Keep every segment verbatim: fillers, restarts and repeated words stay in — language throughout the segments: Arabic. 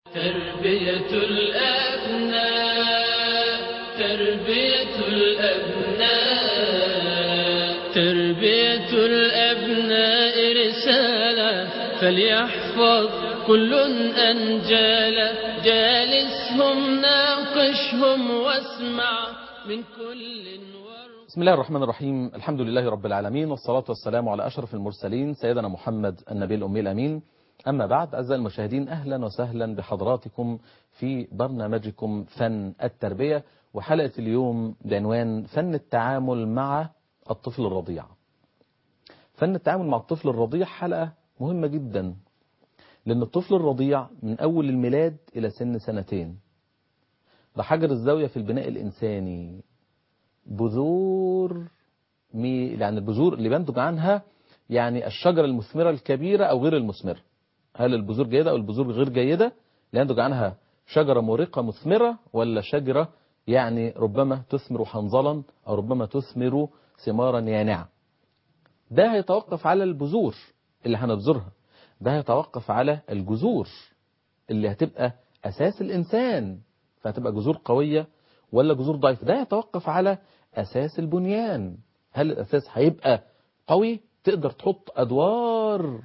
تربية الأبناء تربية الأبناء تربية الأبناء رسالة فليحفظ كل أنجالا جالسهم ناقشهم واسمع من كل ورق. بسم الله الرحمن الرحيم. الحمد لله رب العالمين، والصلاة والسلام على أشرف المرسلين سيدنا محمد النبي الأمي الأمين. أما بعد، أعزائي المشاهدين، أهلا وسهلا بحضراتكم في برنامجكم فن التربية، وحلقة اليوم بعنوان فن التعامل مع الطفل الرضيع. فن التعامل مع الطفل الرضيع حلقة مهمة جدا، لأن الطفل الرضيع من أول الميلاد إلى سن سنتين ده حجر الزاوية في البناء الإنساني. بذور مي يعني البذور اللي بينتج عنها يعني الشجرة المثمرة الكبيرة أو غير المثمرة. هل البذور جيدة أو البذور غير جيدة؟ اللي ينتج عنها شجرة مورقة مثمرة، ولا شجرة يعني ربما تثمر حنظلا أو ربما تثمر ثمارا يانعة. ده هيتوقف على البذور اللي هنبذرها، ده هيتوقف على الجذور اللي هتبقى أساس الإنسان، فهتبقى جذور قوية ولا جذور ضعيفة. ده يتوقف على أساس البنيان، هل الأساس هيبقى قوي تقدر تحط أدوار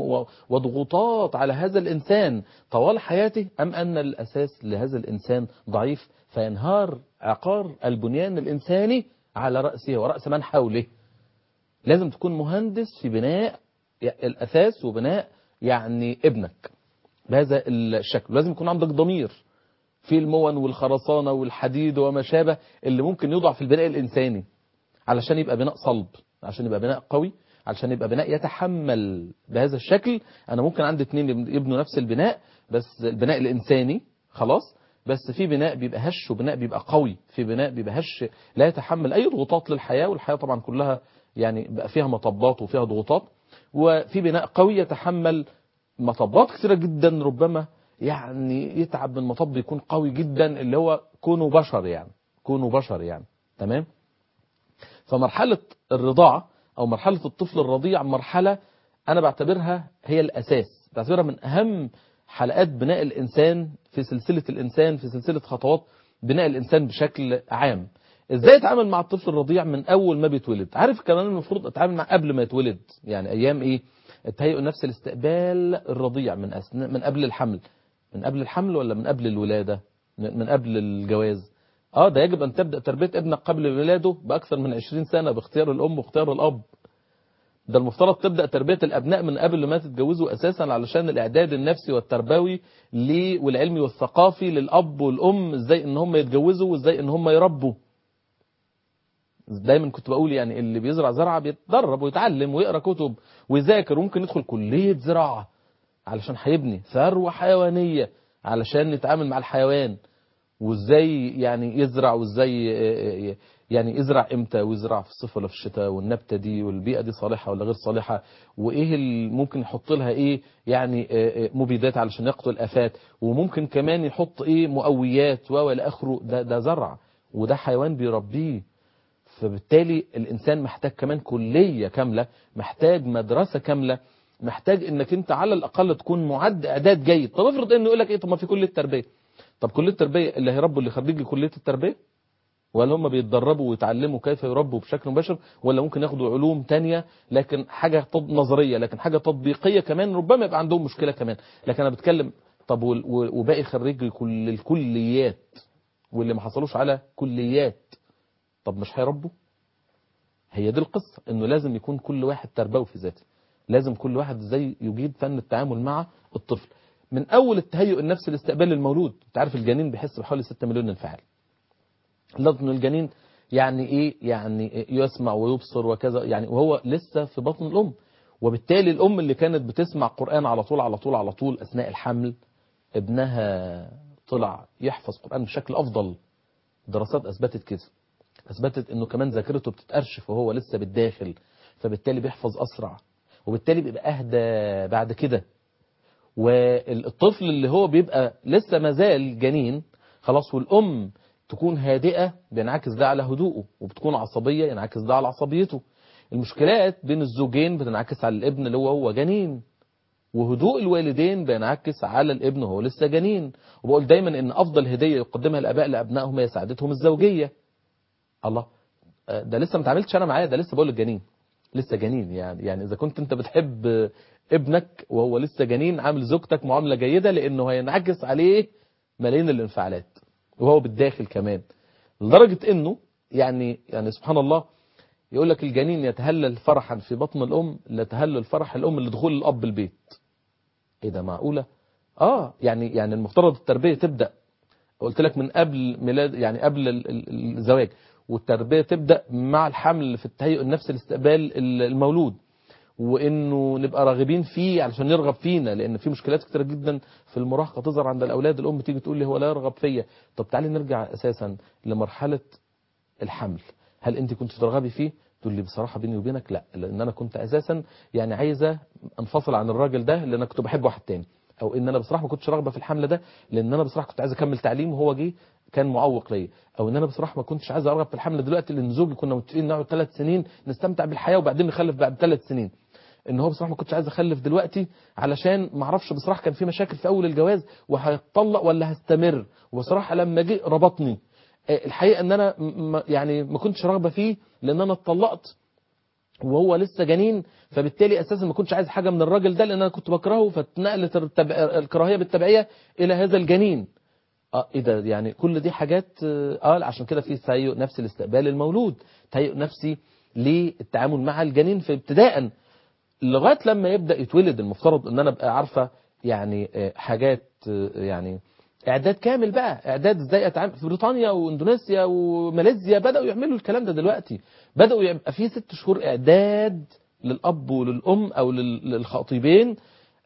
وضغوطات على هذا الإنسان طوال حياته، أم أن الأساس لهذا الإنسان ضعيف فينهار عقار البنيان الإنساني على رأسه ورأس من حوله. لازم تكون مهندس في بناء الأساس وبناء يعني ابنك بهذا الشكل. لازم يكون عندك ضمير في المون والخرسانة والحديد وما شابه اللي ممكن يوضع في البناء الإنساني علشان يبقى بناء صلب، عشان يبقى بناء قوي، علشان يبقى بناء يتحمل بهذا الشكل. أنا ممكن عندي اتنين يبنوا نفس البناء، بس البناء الإنساني خلاص، بس في بناء بيبقى هش وبناء بيبقى قوي، في بناء بيبقى هش لا يتحمل أي ضغوطات للحياة، والحياة طبعا كلها يعني بقى فيها مطبات وفيها ضغوطات، وفي بناء قوي يتحمل مطبات كثيرة جدا، ربما يعني يتعب من مطب يكون قوي جدا، اللي هو كونوا بشر يعني كونوا بشر يعني تمام. فمرحلة الرضاعة أو مرحلة الطفل الرضيع مرحلة أنا بعتبرها هي الأساس، بعتبرها من أهم حلقات بناء الإنسان في سلسلة الإنسان، في سلسلة خطوات بناء الإنسان بشكل عام. إزاي أتعامل مع الطفل الرضيع من أول ما بيتولد؟ عارف كمان المفروض أتعامل مع قبل ما يتولد، يعني أيام إيه؟ التهيئ النفسي لاستقبال الرضيع من أثناء من قبل الحمل. من قبل الحمل ولا من قبل الولادة؟ من قبل الجواز. اه ده يجب أن تبدأ تربية ابنك قبل ولاده بأكثر من عشرين سنة باختيار الأم واختيار الأب. ده المفترض تبدأ تربية الأبناء من قبل ما تتجوزوا أساسا، علشان الإعداد النفسي والتربوي والعلمي والثقافي للأب والأم، إزاي إن هم يتجوزوا وإزاي إن هم يربوا. دايما كنت بقول يعني اللي بيزرع زرعة بيتدرب ويتعلم ويقرأ كتب ويذاكر، وممكن يدخل كلية زراعة علشان هيبني ثروة حيوانية علشان يتعامل مع الحيوان، وازاي يعني يزرع، وازاي يعني يزرع امتى، ويزرع في الصيف ولا في الشتاء، والنبتة دي والبيئة دي صالحة ولا غير صالحة، وايه اللي ممكن يحط لها ايه يعني مبيدات علشان يقتل الافات، وممكن كمان يحط ايه مقويات والى اخره. ده ده زرع وده حيوان بيربيه. فبالتالي الانسان محتاج كمان كلية كاملة، محتاج مدرسة كاملة، محتاج انك انت على الاقل تكون معد اعداد جيد. طب افرض انه يقول لك ايه، طب ما في كلية تربية. طب كلية التربية اللي هيربوا اللي خريج كلية التربية، ولا هم بيتدربوا ويتعلموا كيف يربوا بشكل مباشر، ولا ممكن ياخدوا علوم تانية لكن حاجة نظرية لكن حاجة تطبيقية كمان، ربما يبقى عندهم مشكلة كمان. لكن انا بتكلم طب وباقي خريج كل الكليات واللي ما حصلوش على كليات، طب مش هيربوا؟ هي دي القصة، انه لازم يكون كل واحد تربوي في ذاته، لازم كل واحد ازاي يجيد فن التعامل مع الطفل من اول التهيؤ النفسي لاستقبال المولود. انت عارف الجنين بيحس بحوالي ستة مليون انفعال. لازم الجنين يعني ايه، يعني يسمع ويبصر وكذا يعني، وهو لسه في بطن الام. وبالتالي الام اللي كانت بتسمع قرآن على طول على طول على طول اثناء الحمل، ابنها طلع يحفظ قرآن بشكل افضل. دراسات اثبتت كده، اثبتت انه كمان ذاكرته بتتأرشف وهو لسه بالداخل، فبالتالي بيحفظ اسرع، وبالتالي بيبقى اهدى بعد كده. والطفل اللي هو بيبقى لسه مازال جنين خلاص، والام تكون هادئة بينعكس ده على هدوءه، وبتكون عصبية ينعكس ده على عصبيته. المشكلات بين الزوجين بتنعكس على الابن اللي هو هو جنين. وهدوء الوالدين بينعكس على الابن وهو لسه جنين. وبقول دايما ان افضل هديه يقدمها الاباء لابنائهم هي سعادتهم الزوجيه. الله، ده لسه ما اتعاملتش انا معاه، ده لسه بقول الجنين لسه جنين. يعني يعني اذا كنت انت بتحب ابنك وهو لسه جنين، عامل زوجتك معامله جيده، لانه هينعكس عليه ملايين الانفعالات وهو بالداخل كمان، لدرجه انه يعني يعني سبحان الله يقول لك الجنين يتهلل فرحا في بطن الام لا تهلل فرح الام لدخول الاب البيت. ايه ده، معقوله؟ اه يعني يعني المفترض التربيه تبدا، قلت لك من قبل ميلاد، يعني قبل الزواج، والتربيه تبدا مع الحمل في التهيؤ النفسي لاستقبال المولود، وانه نبقى راغبين فيه علشان يرغب فينا، لان في مشكلات كتير جدا في المراهقه تظهر عند الاولاد. الام تيجي تقول لي هو لا يرغب فيا. طب تعالي نرجع اساسا لمرحله الحمل، هل انت كنت ترغبي فيه؟ تقول لي بصراحه بيني وبينك لا، لان انا كنت اساسا يعني عايزه انفصل عن الراجل ده لان انا كنت بحب واحد تاني، او ان انا بصراحه ما كنتش راغبه في الحمل ده لان انا بصراحه كنت عايز اكمل تعليم وهو جه كان معوق ليا، او ان انا بصراحه ما كنتش عايز ارغب في الحمل دلوقتي لان زوجي كنا متفقين نقعد ثلاث سنين نستمتع بالحياه وبعدين نخلف بعد ثلاث سنين. ان هو بصراحه ما كنتش عايز اخلف دلوقتي علشان ما اعرفش بصراحه كان في مشاكل في اول الجواز وهيتطلق ولا هستمر، وبصراحه لما جه ربطني. الحقيقه ان انا يعني ما كنتش راغبه فيه لان انا اتطلقت وهو لسه جنين، فبالتالي اساسا ما كنتش عايز حاجه من الراجل ده لان انا كنت بكرهه، فاتنقلت الكراهيه بالتبعيه الى هذا الجنين. اه ايه ده، يعني كل دي حاجات اه عشان كده في تهيؤ نفسي لاستقبال المولود، تهيؤ نفسي للتعامل مع الجنين في ابتداء لغايه لما يبدا يتولد. المفترض ان انا ابقى عارفه يعني حاجات، يعني اعداد كامل بقى، اعداد ازاي اتعامل. في بريطانيا واندونيسيا وماليزيا بداوا يعملوا الكلام ده دلوقتي، بداوا يبقى في ست شهور اعداد للاب وللام او للخاطبين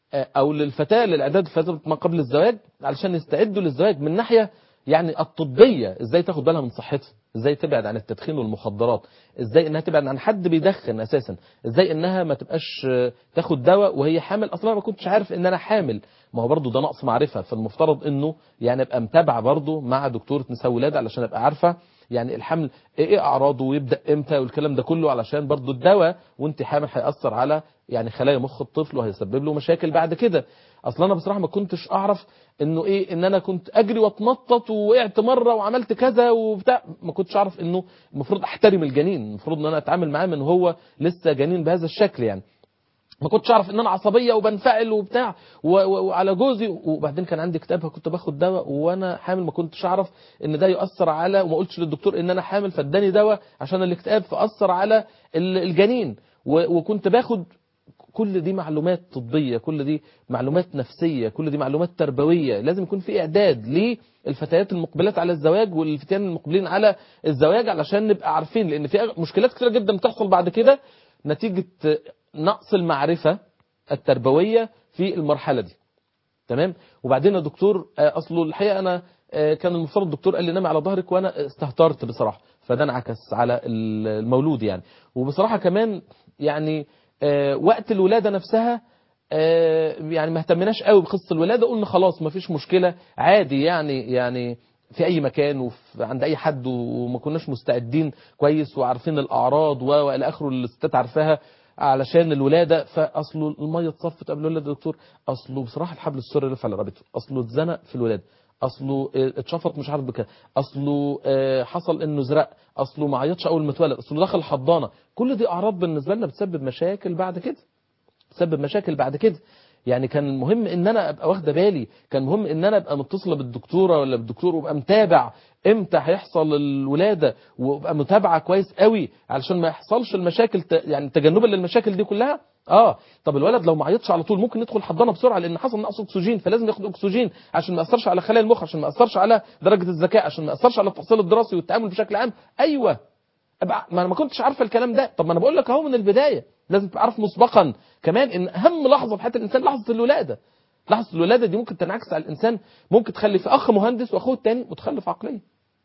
او للفتاه، للاعداد فتره ما قبل الزواج علشان يستعدوا للزواج من ناحيه يعني الطبيه، ازاي تاخد بالها من صحتها، ازاي تبعد عن التدخين والمخدرات، ازاي انها تبعد عن حد بيدخن اساسا، ازاي انها ما تبقاش تاخد دواء وهي حامل. اصلا ما كنتش عارف ان انا حامل، ما هو برضه ده نقص معرفه، فالمفترض انه يعني ابقى متابعه برضه مع دكتوره نساء ولاده علشان ابقى عارفه يعني الحمل ايه اعراضه ويبدا امتى والكلام ده كله، علشان برضه الدواء وانت حامل هياثر على يعني خلايا مخ الطفل وهيسبب له مشاكل بعد كده. اصلا انا بصراحه ما كنتش اعرف انه ايه ان انا كنت اجري واتنطط ووقعت مره وعملت كذا وبتاع، ما كنتش اعرف انه المفروض احترم الجنين، المفروض ان انا اتعامل معاه من هو لسه جنين بهذا الشكل. يعني ما كنتش اعرف ان انا عصبيه وبنفعل وبتاع وعلى جوزي. وبعدين كان عندي اكتئاب كنت باخد دواء وانا حامل، ما كنتش اعرف ان ده يؤثر على، وما قلتش للدكتور ان انا حامل فاداني دواء عشان الاكتئاب فاثر على الجنين. وكنت باخد كل دي معلومات طبية، كل دي معلومات نفسية، كل دي معلومات تربوية. لازم يكون في إعداد للفتيات المقبلات على الزواج والفتيان المقبلين على الزواج علشان نبقى عارفين، لأن في مشكلات كتيرة جدا بتحصل بعد كده نتيجة نقص المعرفة التربوية في المرحلة دي. تمام. وبعدين يا دكتور أصله الحقيقة أنا كان المفترض الدكتور قال لي نامي على ظهرك وأنا استهترت بصراحة، فده انعكس على المولود يعني. وبصراحة كمان يعني آه وقت الولادة نفسها آه يعني ما اهتمناش قوي بقصة الولادة، قلنا خلاص ما فيش مشكلة عادي يعني يعني في اي مكان وعند اي حد، وما كناش مستعدين كويس وعارفين الاعراض والى اخره اللي الستات عارفاها علشان الولادة. فاصله المية اتصفت قبل الولادة يا دكتور، اصله بصراحة الحبل السري رفع لرقبته، اصله اتزنق في الولادة، اصله اتشفط مش عارف بكده، اصله حصل انه زرق، اصله ما عيطش اول ما اتولد، اصله دخل حضانه. كل دي اعراض بالنسبه لنا بتسبب مشاكل بعد كده، بتسبب مشاكل بعد كده. يعني كان المهم ان انا ابقى واخده بالي، كان مهم ان انا ابقى متصله بالدكتوره ولا بالدكتور وابقى متابع امتى هيحصل الولاده، وابقى متابعه كويس قوي علشان ما يحصلش المشاكل ت... يعني تجنبا للمشاكل دي كلها. اه طب الولد لو ما عيطش على طول ممكن يدخل حضانه بسرعه لان حصل نقص اكسجين، فلازم ياخد اكسجين عشان ما ياثرش على خلايا المخ، عشان ما ياثرش على درجه الذكاء، عشان ما ياثرش على التحصيل الدراسي والتعامل بشكل عام. ايوه أبقى ما انا ما كنتش عارفه الكلام ده. طب ما انا بقول لك اهو من البدايه لازم تبقى عارف مسبقا كمان ان اهم لحظه في حياه الانسان لحظه الولاده. لحظه الولاده دي ممكن تنعكس على الانسان، ممكن تخلي في اخ مهندس واخوه الثاني متخلف عقليا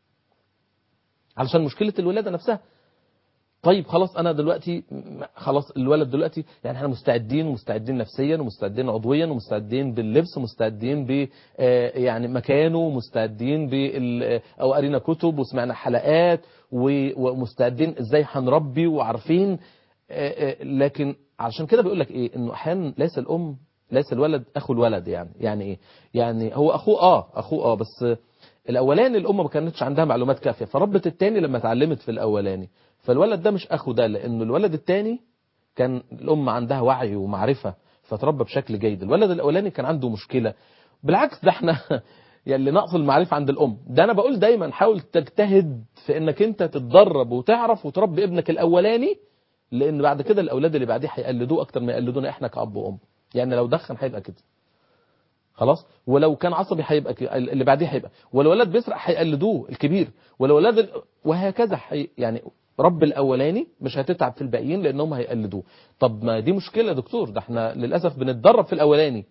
علشان مشكله الولاده نفسها. طيب خلاص انا دلوقتي خلاص الولد دلوقتي يعني احنا مستعدين ومستعدين نفسيا ومستعدين عضويا ومستعدين باللبس ومستعدين ب يعني مكانه ومستعدين بال او قرينا كتب وسمعنا حلقات ومستعدين ازاي هنربي وعارفين. لكن علشان كده بيقول لك ايه انه احيانا ليس الام ليس الولد اخو الولد. يعني يعني ايه؟ يعني هو اخوه اه اخوه اه بس الاولاني الام ما كانتش عندها معلومات كافيه، فربت التاني لما اتعلمت في الاولاني، فالولد ده مش اخو ده، لانه الولد التاني كان الام عندها وعي ومعرفه فتربى بشكل جيد. الولد الاولاني كان عنده مشكله. بالعكس ده احنا يعني اللي نقص المعرفه عند الام. ده انا بقول دايما حاول تجتهد في انك انت تتدرب وتعرف وتربي ابنك الاولاني، لان بعد كده الاولاد اللي بعديه هيقلدوه اكتر ما يقلدونا احنا كاب وام. يعني لو دخن هيبقى كده خلاص، ولو كان عصبي هيبقى كده اللي بعديه هيبقى، ولو ولد بيسرق هيقلدوه الكبير، ولو ولاد ال... وهكذا حي... يعني رب الاولاني مش هتتعب في الباقيين لانهم هيقلدوه. طب ما دي مشكله يا دكتور، ده احنا للاسف بنتدرب في الاولاني.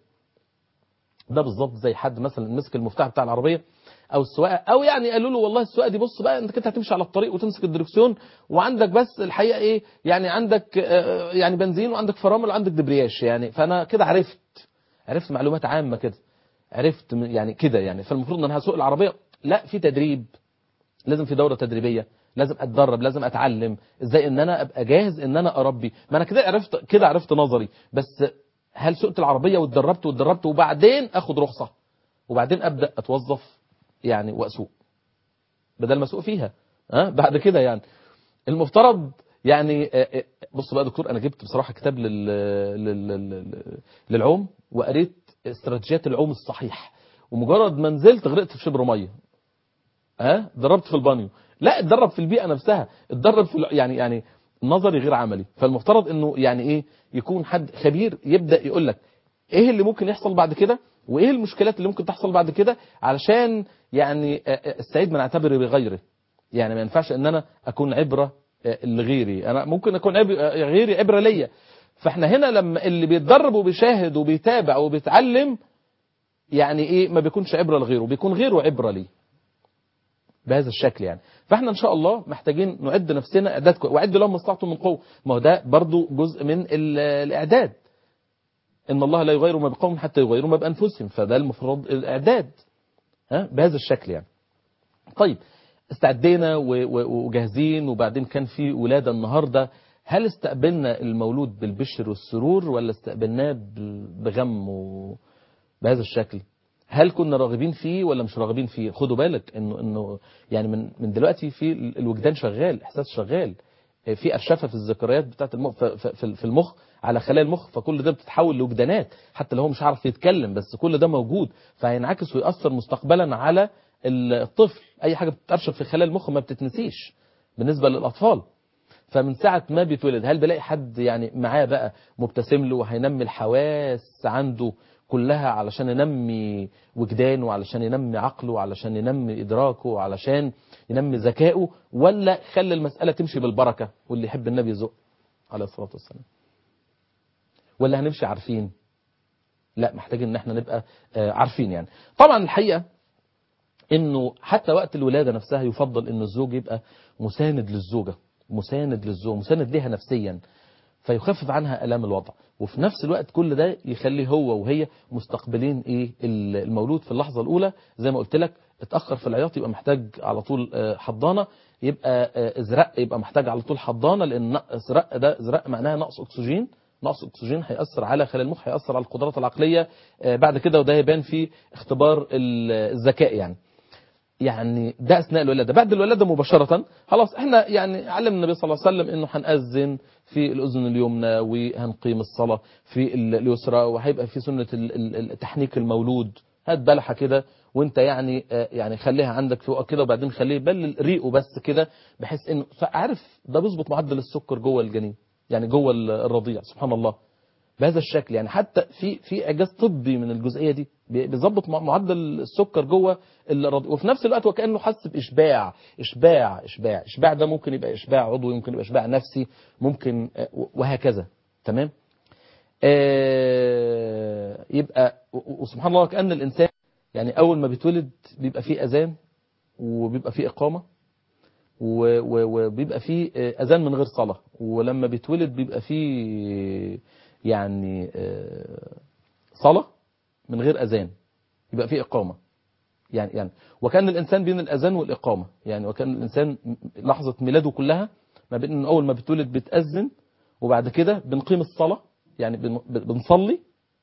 ده بالظبط زي حد مثلا مسك المفتاح بتاع العربيه او السواقه، او يعني قالوا له والله السواقه دي بص بقى انت كده هتمشي على الطريق وتمسك الدركسيون وعندك بس الحقيقه ايه يعني عندك آه يعني بنزين وعندك فرامل وعندك دبرياش، يعني فانا كده عرفت عرفت معلومات عامه كده، عرفت يعني كده يعني فالمفروض ان انا هسوق العربيه. لا، في تدريب، لازم في دوره تدريبيه، لازم اتدرب، لازم اتعلم ازاي ان انا ابقى جاهز ان انا اربي. ما انا كده عرفت كده عرفت نظري، بس هل سوقت العربيه واتدربت واتدربت وبعدين اخد رخصه وبعدين ابدا اتوظف يعني واسوق بدل ما اسوق فيها ها أه؟ بعد كده يعني المفترض يعني بص بقى يا دكتور، انا جبت بصراحه كتاب لل... لل... لل... للعوم وقريت استراتيجيات العوم الصحيح، ومجرد ما نزلت غرقت في شبر ميه. ها أه؟ اتدربت في البانيو، لا اتدرب في البيئه نفسها، اتدرب في يعني يعني نظري غير عملي. فالمفترض انه يعني ايه يكون حد خبير يبدا يقول لك ايه اللي ممكن يحصل بعد كده وايه المشكلات اللي ممكن تحصل بعد كده، علشان يعني السعيد من اعتبر بغيره. يعني ما ينفعش ان انا اكون عبره لغيري، انا ممكن اكون عب... غيري عبره ليا. فاحنا هنا لما اللي بيتدرب وبيشاهد وبيتابع وبيتعلم يعني ايه ما بيكونش عبره لغيره، بيكون غيره عبره ليه بهذا الشكل. يعني فاحنا ان شاء الله محتاجين نعد نفسنا اعداد كويس، واعد لهم ما استطعتم من قوه. ما هو ده برضو جزء من الاعداد، ان الله لا يغير ما بقوم حتى يغيروا ما بانفسهم، فده المفروض الاعداد ها بهذا الشكل يعني. طيب استعدينا وجاهزين، وبعدين كان في ولاده النهارده، هل استقبلنا المولود بالبشر والسرور ولا استقبلناه بغم بهذا الشكل؟ هل كنا راغبين فيه ولا مش راغبين فيه؟ خدوا بالك انه انه يعني من من دلوقتي في الوجدان شغال، احساس شغال، في ارشفه في الذكريات بتاعت المخ في المخ على خلايا المخ، فكل ده بتتحول لوجدانات حتى لو هو مش عارف يتكلم، بس كل ده موجود فهينعكس ويأثر مستقبلا على الطفل. اي حاجه بتتأرشف في خلايا المخ ما بتتنسيش بالنسبه للاطفال. فمن ساعة ما بيتولد هل بلاقي حد يعني معاه بقى مبتسم له وهينمي الحواس عنده كلها علشان ينمي وجدانه وعلشان ينمي عقله وعلشان ينمي إدراكه وعلشان ينمي ذكائه، ولا خلي المسألة تمشي بالبركة واللي يحب النبي يزق عليه الصلاة والسلام؟ ولا هنمشي عارفين؟ لا، محتاجين ان احنا نبقى عارفين. يعني طبعا الحقيقة انه حتى وقت الولادة نفسها يفضل ان الزوج يبقى مساند للزوجة، مساند للزوج، مساند ليها نفسيا، فيخفف عنها آلام الوضع، وفي نفس الوقت كل ده يخليه هو وهي مستقبلين ايه المولود في اللحظة الأولى. زي ما قلت لك اتأخر في العياط يبقى محتاج على طول حضانة، يبقى ازرق يبقى محتاج على طول حضانة، لأن ازرق ده ازرق معناها نقص أكسجين، نقص أكسجين هيأثر على خلايا المخ، هيأثر على القدرات العقلية بعد كده، وده هيبان في اختبار الذكاء. يعني يعني ده أثناء الولادة. بعد الولادة مباشرة خلاص احنا يعني علم النبي صلى الله عليه وسلم انه هنأذن في الأذن اليمنى وهنقيم الصلاة في اليسرى، وهيبقى في سنة تحنيك المولود، هات بلحة كده وانت يعني يعني خليها عندك فوق كده، وبعدين خليه يبلل ريقه بس كده، بحيث انه عارف ده بيظبط معدل السكر جوه الجنين، يعني جوه الرضيع، سبحان الله بهذا الشكل. يعني حتى في في اعجاز طبي من الجزئيه دي، بيظبط معدل السكر جوه الرضيع، وفي نفس الوقت وكانه حس باشباع اشباع اشباع اشباع ده ممكن يبقى اشباع عضوي، ممكن يبقى اشباع نفسي، ممكن وهكذا. تمام. آه يبقى وسبحان الله كأن الانسان يعني اول ما بيتولد بيبقى فيه اذان وبيبقى فيه اقامه وبيبقى فيه اذان من غير صلاه، ولما بيتولد بيبقى فيه يعني صلاة من غير أذان، يبقى فيه إقامة. يعني يعني وكان الإنسان بين الأذان والإقامة، يعني وكان الإنسان لحظة ميلاده كلها ما بين إنه أول ما بتولد بتأذن وبعد كده بنقيم الصلاة، يعني بنصلي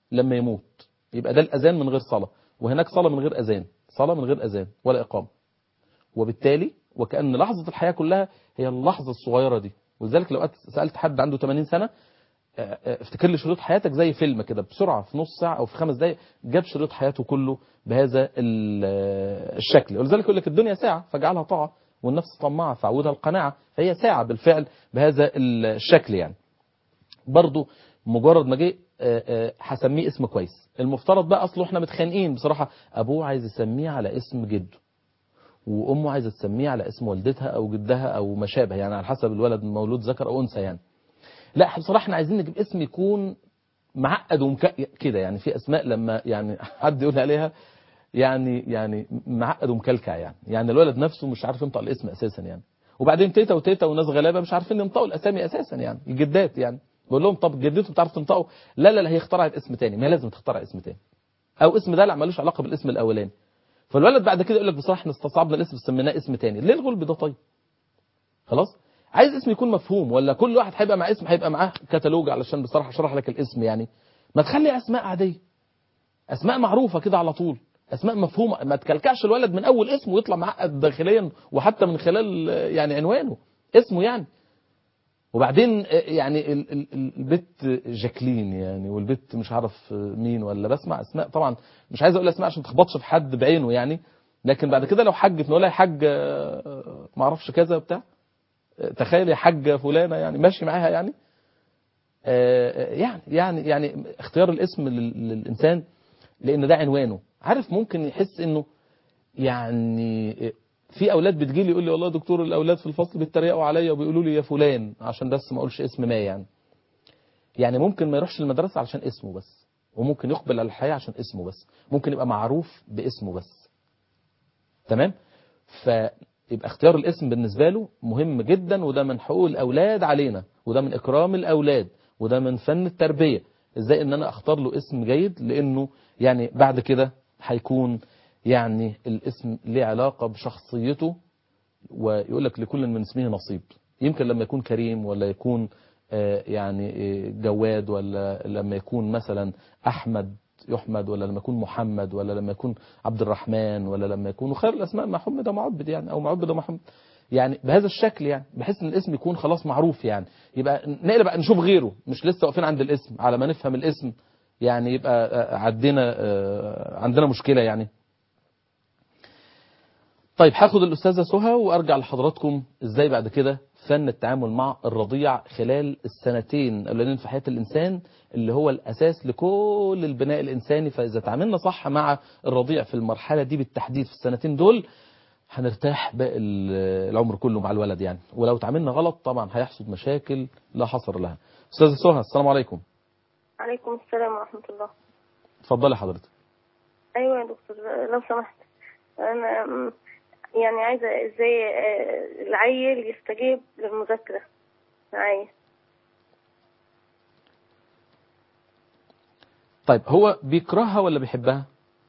لما يموت، يبقى ده الأذان من غير صلاة، وهناك صلاة من غير أذان، صلاة من غير أذان ولا إقامة. وبالتالي وكأن لحظة الحياة كلها هي اللحظة الصغيرة دي. ولذلك لو سألت حد عنده ثمانين سنة افتكر لي شريط حياتك زي فيلم كده بسرعة في نص ساعة أو في خمس دقايق جاب شريط حياته كله بهذا الشكل. ولذلك يقول لك الدنيا ساعة فاجعلها طاعة، والنفس طماعة فعودها القناعة. فهي ساعة بالفعل بهذا الشكل يعني. برضو مجرد ما جه هسميه اسم كويس. المفترض بقى أصله احنا متخانقين بصراحة، أبوه عايز يسميه على اسم جده، وأمه عايزة تسميه على اسم والدتها أو جدها أو ما شابه، يعني على حسب الولد مولود ذكر أو أنثى يعني. لا بصراحة احنا عايزين نجيب اسم يكون معقد ومك كده يعني. في اسماء لما يعني حد يقول عليها يعني يعني معقد ومكلكع يعني، يعني الولد نفسه مش عارف ينطق الاسم اساسا يعني. وبعدين تيتا وتيتا وناس غلابه مش عارفين ينطقوا الاسامي اساسا يعني، الجدات يعني. بقول لهم طب جدته بتعرف تنطقه؟ لا لا لا هي اخترعت اسم تاني. ما هي لازم تخترع اسم تاني، او اسم ده لا ملوش علاقه بالاسم الاولاني. فالولد بعد كده يقول لك بصراحه احنا استصعبنا الاسم سميناه اسم تاني. ليه الغلب ده طيب؟ خلاص عايز اسم يكون مفهوم، ولا كل واحد هيبقى مع اسم هيبقى معاه كتالوج علشان بصراحه اشرح لك الاسم يعني. ما تخلي اسماء عاديه، اسماء معروفه كده على طول، اسماء مفهومه. ما تكلكعش الولد من اول اسمه ويطلع معقد داخليا وحتى من خلال يعني عنوانه اسمه يعني. وبعدين يعني البت جاكلين يعني، والبت مش عارف مين، ولا بسمع اسماء طبعا مش عايز اقول اسماء عشان تخبطش في حد بعينه يعني. لكن بعد كده لو حجت نقول لها يا حاج ما اعرفش كذا بتاع، تخيل يا حاجة فلانة يعني ماشي معاها يعني. يعني يعني يعني اختيار الاسم للإنسان لأن ده عنوانه. عارف ممكن يحس إنه يعني في أولاد بتجيلي يقول لي والله دكتور الأولاد في الفصل بيتريقوا عليا وبيقولوا لي يا فلان عشان بس ما أقولش اسم ما يعني. يعني ممكن ما يروحش المدرسة عشان اسمه بس، وممكن يقبل على الحياة عشان اسمه بس، ممكن يبقى معروف باسمه بس. تمام؟ ف يبقى اختيار الاسم بالنسبة له مهم جدا، وده من حقوق الأولاد علينا، وده من إكرام الأولاد، وده من فن التربية. إزاي إن أنا أختار له اسم جيد، لأنه يعني بعد كده هيكون يعني الاسم ليه علاقة بشخصيته. ويقول لك لكل من اسمه نصيب. يمكن لما يكون كريم، ولا يكون يعني جواد، ولا لما يكون مثلا أحمد يحمد، ولا لما يكون محمد، ولا لما يكون عبد الرحمن، ولا لما يكون خير الأسماء محمد معبد يعني، أو معبد محمد يعني بهذا الشكل يعني، بحيث ان الاسم يكون خلاص معروف يعني. يبقى نقلب بقى نشوف غيره، مش لسه واقفين عند الاسم على ما نفهم الاسم يعني، يبقى عندنا عندنا مشكلة يعني. طيب هاخد الأستاذة سهى وأرجع لحضراتكم إزاي بعد كده فن التعامل مع الرضيع خلال السنتين الأولانيين في حياة الإنسان، اللي هو الأساس لكل البناء الإنساني. فإذا تعاملنا صح مع الرضيع في المرحلة دي بالتحديد في السنتين دول، هنرتاح باقي العمر كله مع الولد يعني. ولو تعاملنا غلط طبعا هيحصل مشاكل لا حصر لها. أستاذة سهى السلام عليكم. عليكم السلام ورحمة الله. اتفضلي حضرتك. أيوة يا دكتور لو سمحت، أنا يعني عايزة ازاي العيل يستجيب للمذاكرة معايا. طيب هو بيكرهها ولا بيحبها؟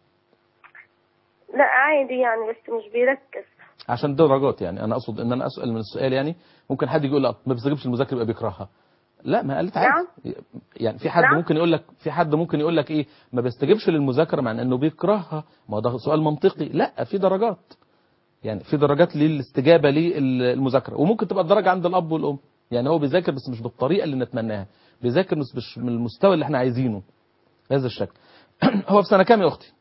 لا عادي يعني، بس مش بيركز. عشان درجات يعني، انا اقصد ان انا اسال من السؤال يعني. ممكن حد يقول لا ما بيستجيبش المذاكره يبقى بيكرهها. لا ما قالت عادي. نعم؟ يعني في حد نعم؟ ممكن يقول لك في حد ممكن يقول لك ايه ما بيستجيبش للمذاكره مع انه بيكرهها. ما ده سؤال منطقي. لا في درجات يعني، في درجات للاستجابه للمذاكره، وممكن تبقى الدرجه عند الاب والام. يعني هو بيذاكر بس مش بالطريقه اللي نتمناها، بيذاكر بس مش من المستوى اللي احنا عايزينه بهذا الشكل. هو في سنه كام يا اختي؟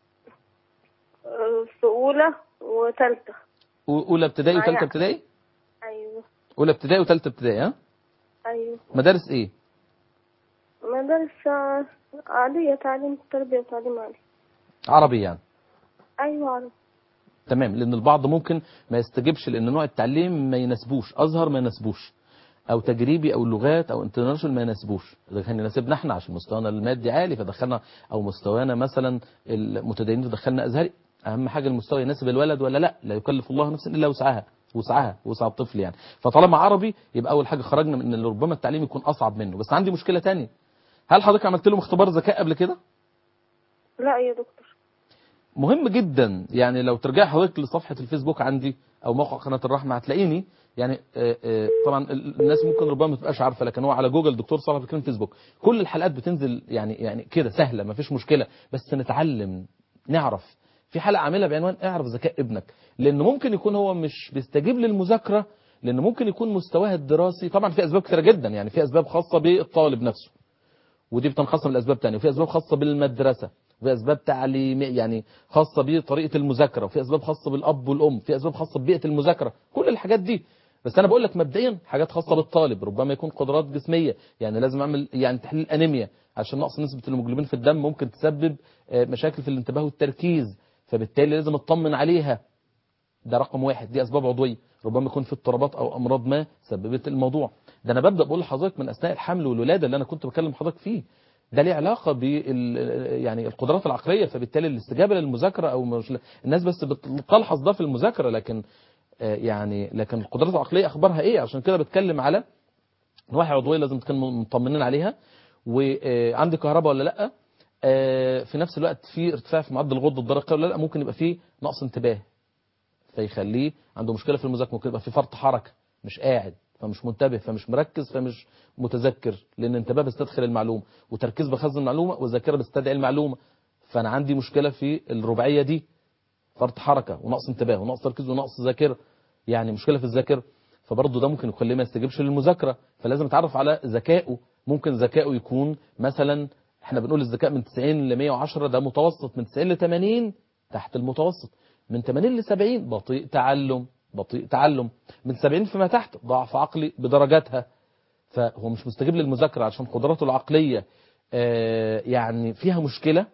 في اولى وثالثه. اولى ابتدائي وثالثه ابتدائي؟ ايوه اولى ابتدائي وثالثه ابتدائي. ها ايوه. مدارس ايه؟ مدارس عاديه، تعليم تربيه وتعليم عالي. عربي يعني؟ ايوه عربي. تمام. لان البعض ممكن ما يستجبش لان نوع التعليم ما يناسبوش، ازهر ما يناسبوش، او تجريبي او اللغات او انترناشونال ما يناسبوش. اذا كان يناسبنا احنا عشان مستوانا المادي عالي فدخلنا، او مستوانا مثلا المتدينين فدخلنا ازهري. اهم حاجه المستوى يناسب الولد ولا لا. لا يكلف الله نفسا الا وسعها، وسعها وسع الطفل يعني. فطالما عربي يبقى اول حاجه خرجنا من ان ربما التعليم يكون اصعب منه. بس عندي مشكله تانية. هل حضرتك عملت لهم اختبار ذكاء قبل كده؟ لا يا دكتور. مهم جدا. يعني لو ترجع حضرتك لصفحة الفيسبوك عندي او موقع قناة الرحمة هتلاقيني يعني آه، آه، طبعا الناس ممكن ربما ما تبقاش عارفة، لكن هو على جوجل دكتور صالح عبد الكريم فيسبوك كل الحلقات بتنزل يعني يعني كده سهلة ما فيش مشكلة، بس نتعلم نعرف. في حلقة عاملها بعنوان اعرف ذكاء ابنك، لأنه ممكن يكون هو مش بيستجيب للمذاكرة، لأنه ممكن يكون مستواه الدراسي طبعا في أسباب كثيرة جدا، يعني في أسباب خاصة بالطالب نفسه ودي بتنقسم لأسباب تانية، وفي أسباب خاصة بالمدرسة، وفي أسباب تعليمية يعني خاصة بطريقة المذاكرة، وفي أسباب خاصة بالأب والأم، في أسباب خاصة ببيئة المذاكرة، كل الحاجات دي. بس أنا بقول لك مبدئيا حاجات خاصة بالطالب، ربما يكون قدرات جسمية، يعني لازم أعمل يعني تحليل أنيميا عشان نقص نسبة الهيموجلوبين في الدم ممكن تسبب آه، مشاكل في الانتباه والتركيز، فبالتالي لازم اطمن عليها. ده رقم واحد، دي أسباب عضوية، ربما يكون في اضطرابات أو أمراض ما سببت الموضوع ده. أنا ببدأ بقول لحضرتك من أثناء الحمل والولادة اللي أنا كنت بكلم حضرتك فيه، ده ليه علاقة بال يعني القدرات العقلية، فبالتالي الاستجابة للمذاكرة أو مش الناس بس بتلحظ ده في المذاكرة، لكن آه، يعني لكن القدرات العقلية أخبارها إيه؟ عشان كده بتكلم على نواحي عضوية لازم تكون مطمنين عليها، وعندي كهرباء ولا لأ، آه، في نفس الوقت في ارتفاع في معدل الغدة الدرقية ولا لأ، ممكن يبقى فيه نقص انتباه فيخليه عنده مشكلة في المذاكرة، ممكن يبقى في فرط حركة مش قاعد فمش منتبه فمش مركز فمش متذكر، لأن انتباه بيستدخل المعلومة وتركيز بخزن المعلومة والذاكرة بتستدعي المعلومة، فأنا عندي مشكلة في الرباعية دي، فرط حركة ونقص انتباه ونقص تركيز ونقص ذاكرة، يعني مشكلة في الذاكرة، فبرضه ده ممكن يخليه ما يستجيبش للمذاكرة، فلازم اتعرف على ذكائه. ممكن ذكائه يكون مثلا احنا بنقول الذكاء من تسعين ل مية وعشرة ده متوسط، من تسعين ل ثمانين تحت المتوسط، من ثمانين ل سبعين بطيء تعلم بطيء تعلم، من سبعين فيما تحت ضعف عقلي بدرجاتها، فهو مش مستجيب للمذاكرة عشان قدراته العقلية آه، يعني فيها مشكلة،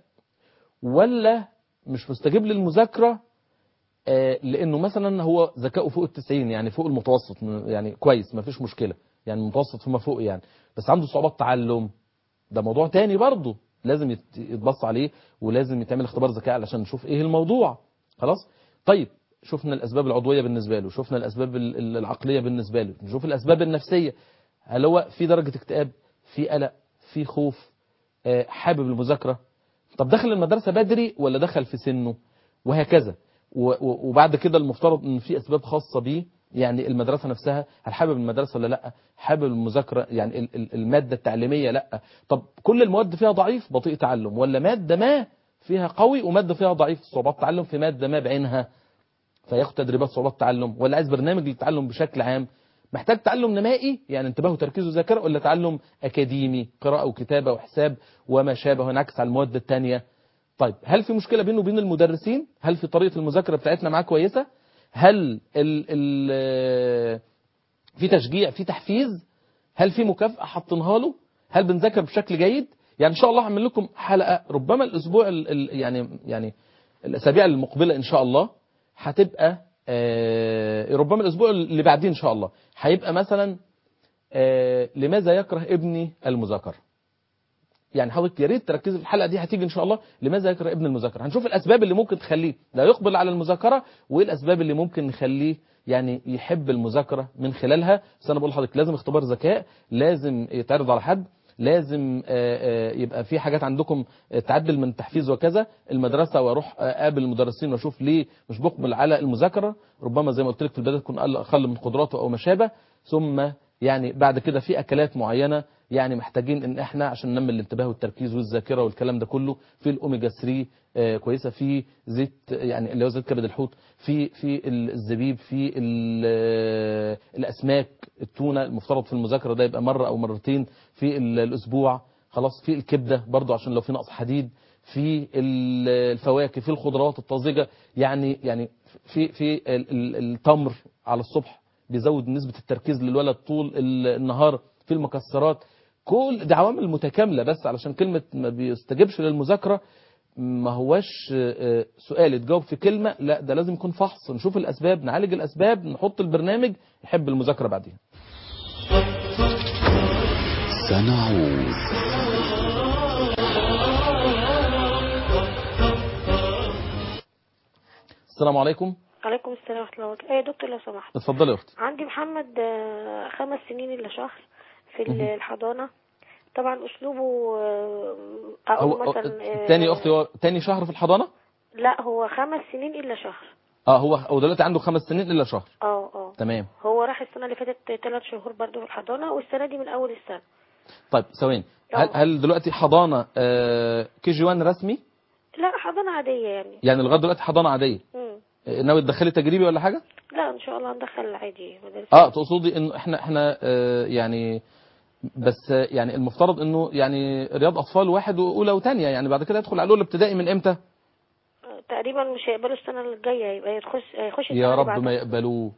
ولا مش مستجيب للمذاكرة آه، لانه مثلا هو ذكائه فوق التسعين يعني فوق المتوسط يعني كويس ما فيش مشكلة، يعني متوسط فيما فوق يعني، بس عنده صعوبات تعلم، ده موضوع تاني برضه لازم يت- يتبص عليه، ولازم يتعمل اختبار ذكاء علشان نشوف ايه الموضوع. خلاص طيب، شفنا الاسباب العضوية بالنسبة له، شفنا الاسباب ال- ال- العقلية بالنسبة له، نشوف الاسباب النفسية، هل هو في درجة اكتئاب، في قلق، في خوف، آه، حابب المذاكرة، طب دخل المدرسة بدري ولا دخل في سنه، وهكذا. و- و- وبعد كده المفترض ان في اسباب خاصة بيه، يعني المدرسة نفسها هل حابب المدرسة ولا لا، حابب المذاكرة يعني ال- ال- المادة التعليمية لا، طب كل المواد فيها ضعيف بطيء تعلم، ولا مادة ما فيها قوي ومادة فيها ضعيف صعوبات تعلم في مادة ما بعينها فياخد تدريبات صعوبات تعلم، ولا عايز برنامج للتعلم بشكل عام، محتاج تعلم نمائي يعني انتباه وتركيز وذاكره، ولا تعلم اكاديمي قراءه وكتابه وحساب وما شابه ونعكس على المواد الثانيه. طيب هل في مشكله بينه وبين المدرسين، هل في طريقه المذاكره بتاعتنا معاه كويسه، هل ال ال في تشجيع في تحفيز، هل في مكافاه حاطينها له، هل بنذاكر بشكل جيد. يعني ان شاء الله هعمل لكم حلقه ربما الاسبوع ال ال يعني يعني الاسابيع المقبله ان شاء الله هتبقى آه، ربما الاسبوع اللي بعدين ان شاء الله هيبقى مثلا آه، لماذا يكره ابني المذاكره. يعني حضرتك يا ريت تركزوا في الحلقه دي، هتيجي ان شاء الله لماذا يكره ابن المذاكره، هنشوف الاسباب اللي ممكن تخليه لا يقبل على المذاكره، وايه الاسباب اللي ممكن نخليه يعني يحب المذاكره من خلالها. بس انا بقول لحضرتك لازم اختبار ذكاء، لازم يتعرض على حد، لازم آه، آه، يبقى في حاجات عندكم آه، تعدل من تحفيز وكذا، المدرسه واروح آه، اقابل المدرسين واشوف ليه مش بقبل على المذاكره، ربما زي ما قلت لك في البدايه تكون اقل أقل من قدراته او ما شابه، ثم يعني بعد كده في اكلات معينه يعني محتاجين ان احنا عشان ننمي الانتباه والتركيز والذاكره والكلام ده كله، في الاوميجا ثلاثة آه، كويسه، في زيت يعني اللي هو زيت كبد الحوت، في في الزبيب، في ال- آه، الاسماك، التونه المفترض في المذاكره ده يبقى مره او مرتين في ال- الاسبوع. خلاص في الكبده برضو عشان لو في نقص حديد، في ال- الفواكه، في الخضروات الطازجه، يعني يعني في في ال- ال- التمر على الصبح بيزود نسبه التركيز للولد طول ال- النهار، في المكسرات، كل دي عوامل متكامله. بس علشان كلمه ما بيستجيبش للمذاكره ما هواش آه، سؤال يتجاوب في كلمه، لا ده لازم يكون فحص، نشوف الاسباب، نعالج الاسباب، نحط البرنامج يحب المذاكره بعدين. سنعود. السلام عليكم. عليكم السلام ورحمة الله وبركاته. ايه يا دكتور لو سمحت، اتفضلي يا اختي. عندي محمد آه، خمس سنين الا شهر في مهم. الحضانة. طبعا اسلوبه آه، اقول هو مثلا آه، تاني اختي هو تاني شهر في الحضانه. لا هو خمس سنين الا شهر. اه هو هو دلوقتي عنده خمس سنين الا شهر. اه اه تمام. هو راح السنه اللي فاتت ثلاث شهور برضو في الحضانه، والسنه دي من اول السنه. طيب ثواني، هل اه هل دلوقتي حضانه آه كي جي واحد رسمي؟ لا حضانه عاديه يعني. يعني لغايه دلوقتي حضانه عاديه. امم آه، ناوي تدخلي تجريبي ولا حاجه؟ لا ان شاء الله ندخل عادي مدارس. اه تقصدي انه احنا احنا آه يعني بس آه، يعني المفترض انه يعني رياض اطفال واحد واولى وثانيه، يعني بعد كده يدخل على الاولى ابتدائي من امتى؟ تقريبا مش هيقبلوا السنه الجايه، يبقى يخش هيخش السنه يا اللي رب ما بعدها. يقبلوه.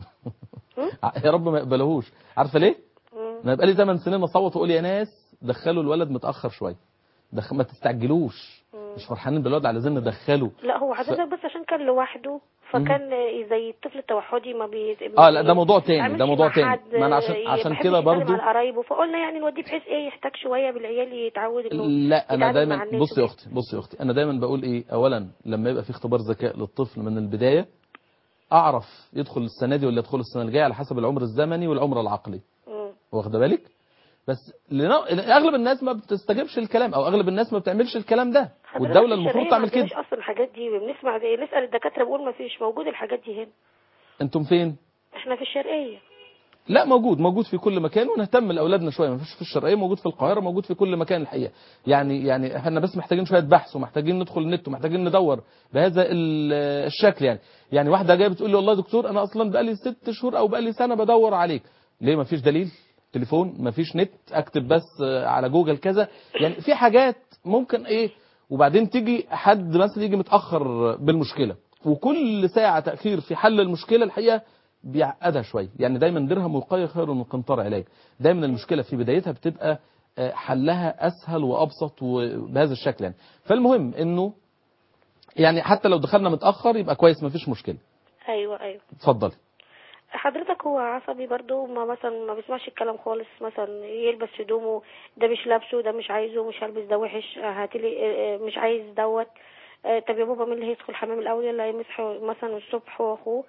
هم؟ يا رب ما يقبلوهوش. عارفه ليه؟ مم. انا بقالي ثمان سنين اصوت واقول يا ناس دخلوا الولد متاخر شويه، دخ... ما تستعجلوش، مم. مش فرحانين بالولد على زين ندخله. لا هو ف... حضرتك بس عشان كان لوحده، فكان زي الطفل التوحدي ما بي اه لا ده موضوع تاني، ده بيتعاملش موضوع مع تاني، حد، ما انا عشان ي- عشان ما بيحبش كده يسلم برضو. على قرايبه، فقلنا يعني نوديه بحيث ايه يحتاج شويه بالعيال يتعود انه لا انا يتعامل مع دايما الناس بصي يا وكده. اختي بصي يا اختي انا دايما بقول ايه، اولا لما يبقى في اختبار ذكاء للطفل من البدايه اعرف يدخل السنه دي ولا يدخل السنه الجايه على حسب العمر الزمني والعمر العقلي، مم. واخده بالك؟ بس لنا... اغلب الناس ما بتستجيبش الكلام، او اغلب الناس ما بتعملش الكلام ده، حضرتك والدوله في المفروض الشرقيه ما تعمل كده. عندناش اصلا الحاجات دي، بنسمع زي نسال الدكاتره بيقول ما فيش موجود الحاجات دي هنا. انتم فين؟ احنا في الشرقيه. لا موجود، موجود في كل مكان، ونهتم لاولادنا شويه، ما فيش في الشرقيه، موجود في القاهره، موجود في كل مكان الحقيقه. يعني يعني احنا بس محتاجين شويه بحث، ومحتاجين ندخل النت، ومحتاجين ندور بهذا ال- الشكل يعني. يعني واحده جايه بتقول لي والله يا دكتور انا اصلا بقالي ست شهور او بقالي سنه بدور عليك. ليه؟ ما فيش دليل؟ تليفون ما فيش نت، اكتب بس على جوجل كذا، يعني في حاجات ممكن ايه، وبعدين تيجي حد مثلا يجي متاخر بالمشكله، وكل ساعه تاخير في حل المشكله الحقيقه بيعقدها شويه. يعني دايما درهم وقايه خير من قنطار علاج. دايما المشكله في بدايتها بتبقى آه، حلها اسهل وابسط وبهذا الشكل يعني. فالمهم انه يعني حتى لو دخلنا متاخر يبقى كويس، ما فيش مشكله. ايوه ايوه اتفضلي. حضرتك هو عصبي برضو، ما مثلا ما بيسمعش الكلام خالص، مثلا يلبس هدومه ده مش لابسه، ده مش عايزه، مش هلبس ده وحش، هاتلي اه، اه، مش عايز دوت. اه، طب يا بابا مين اللي هيدخل الحمام الاول؟ يلا يمسح مثلا الصبح واخوه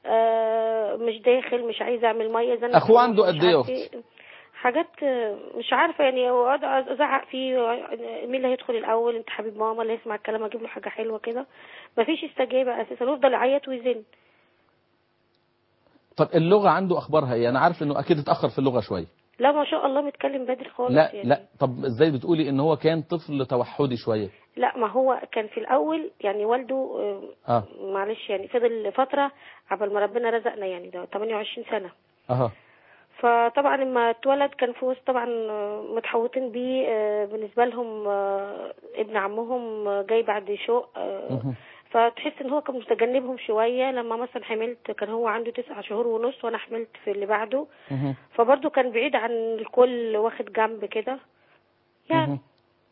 اه، مش داخل، مش عايز اعمل ميه زي اخوه عنده قد ايه يا اختي؟ حاجات اه، مش عارفه يعني، اقعد ازعق فيه مين اللي هيدخل الاول، انت حبيب ماما اللي يسمع الكلام اجيب له حاجه حلوه كده، مفيش استجابه اساسا، يفضل يعيط ويزن. طب اللغه عنده اخبارها ايه؟ انا عارف انه اكيد اتاخر في اللغه شويه. لا ما شاء الله متكلم بدري خالص لا يعني. لا، طب ازاي بتقولي ان هو كان طفل توحدي شويه؟ لا ما هو كان في الاول يعني والده آه، اه معلش يعني فضل فتره عبال ما ربنا رزقنا، يعني ده ثمانية وعشرين سنه. اها. فطبعا لما اتولد كان في وسط طبعا آه، متحوطين بيه، آه، بالنسبه لهم آه، ابن عمهم آه، جاي بعد شوق، آه، مهم. فتحس ان هو كان متجنبهم شويه. لما مثلا حملت كان هو عنده تسعة شهور ونص وانا حملت في اللي بعده، مهم. فبرضه كان بعيد عن الكل، واخد جنب كده يعني. مهم.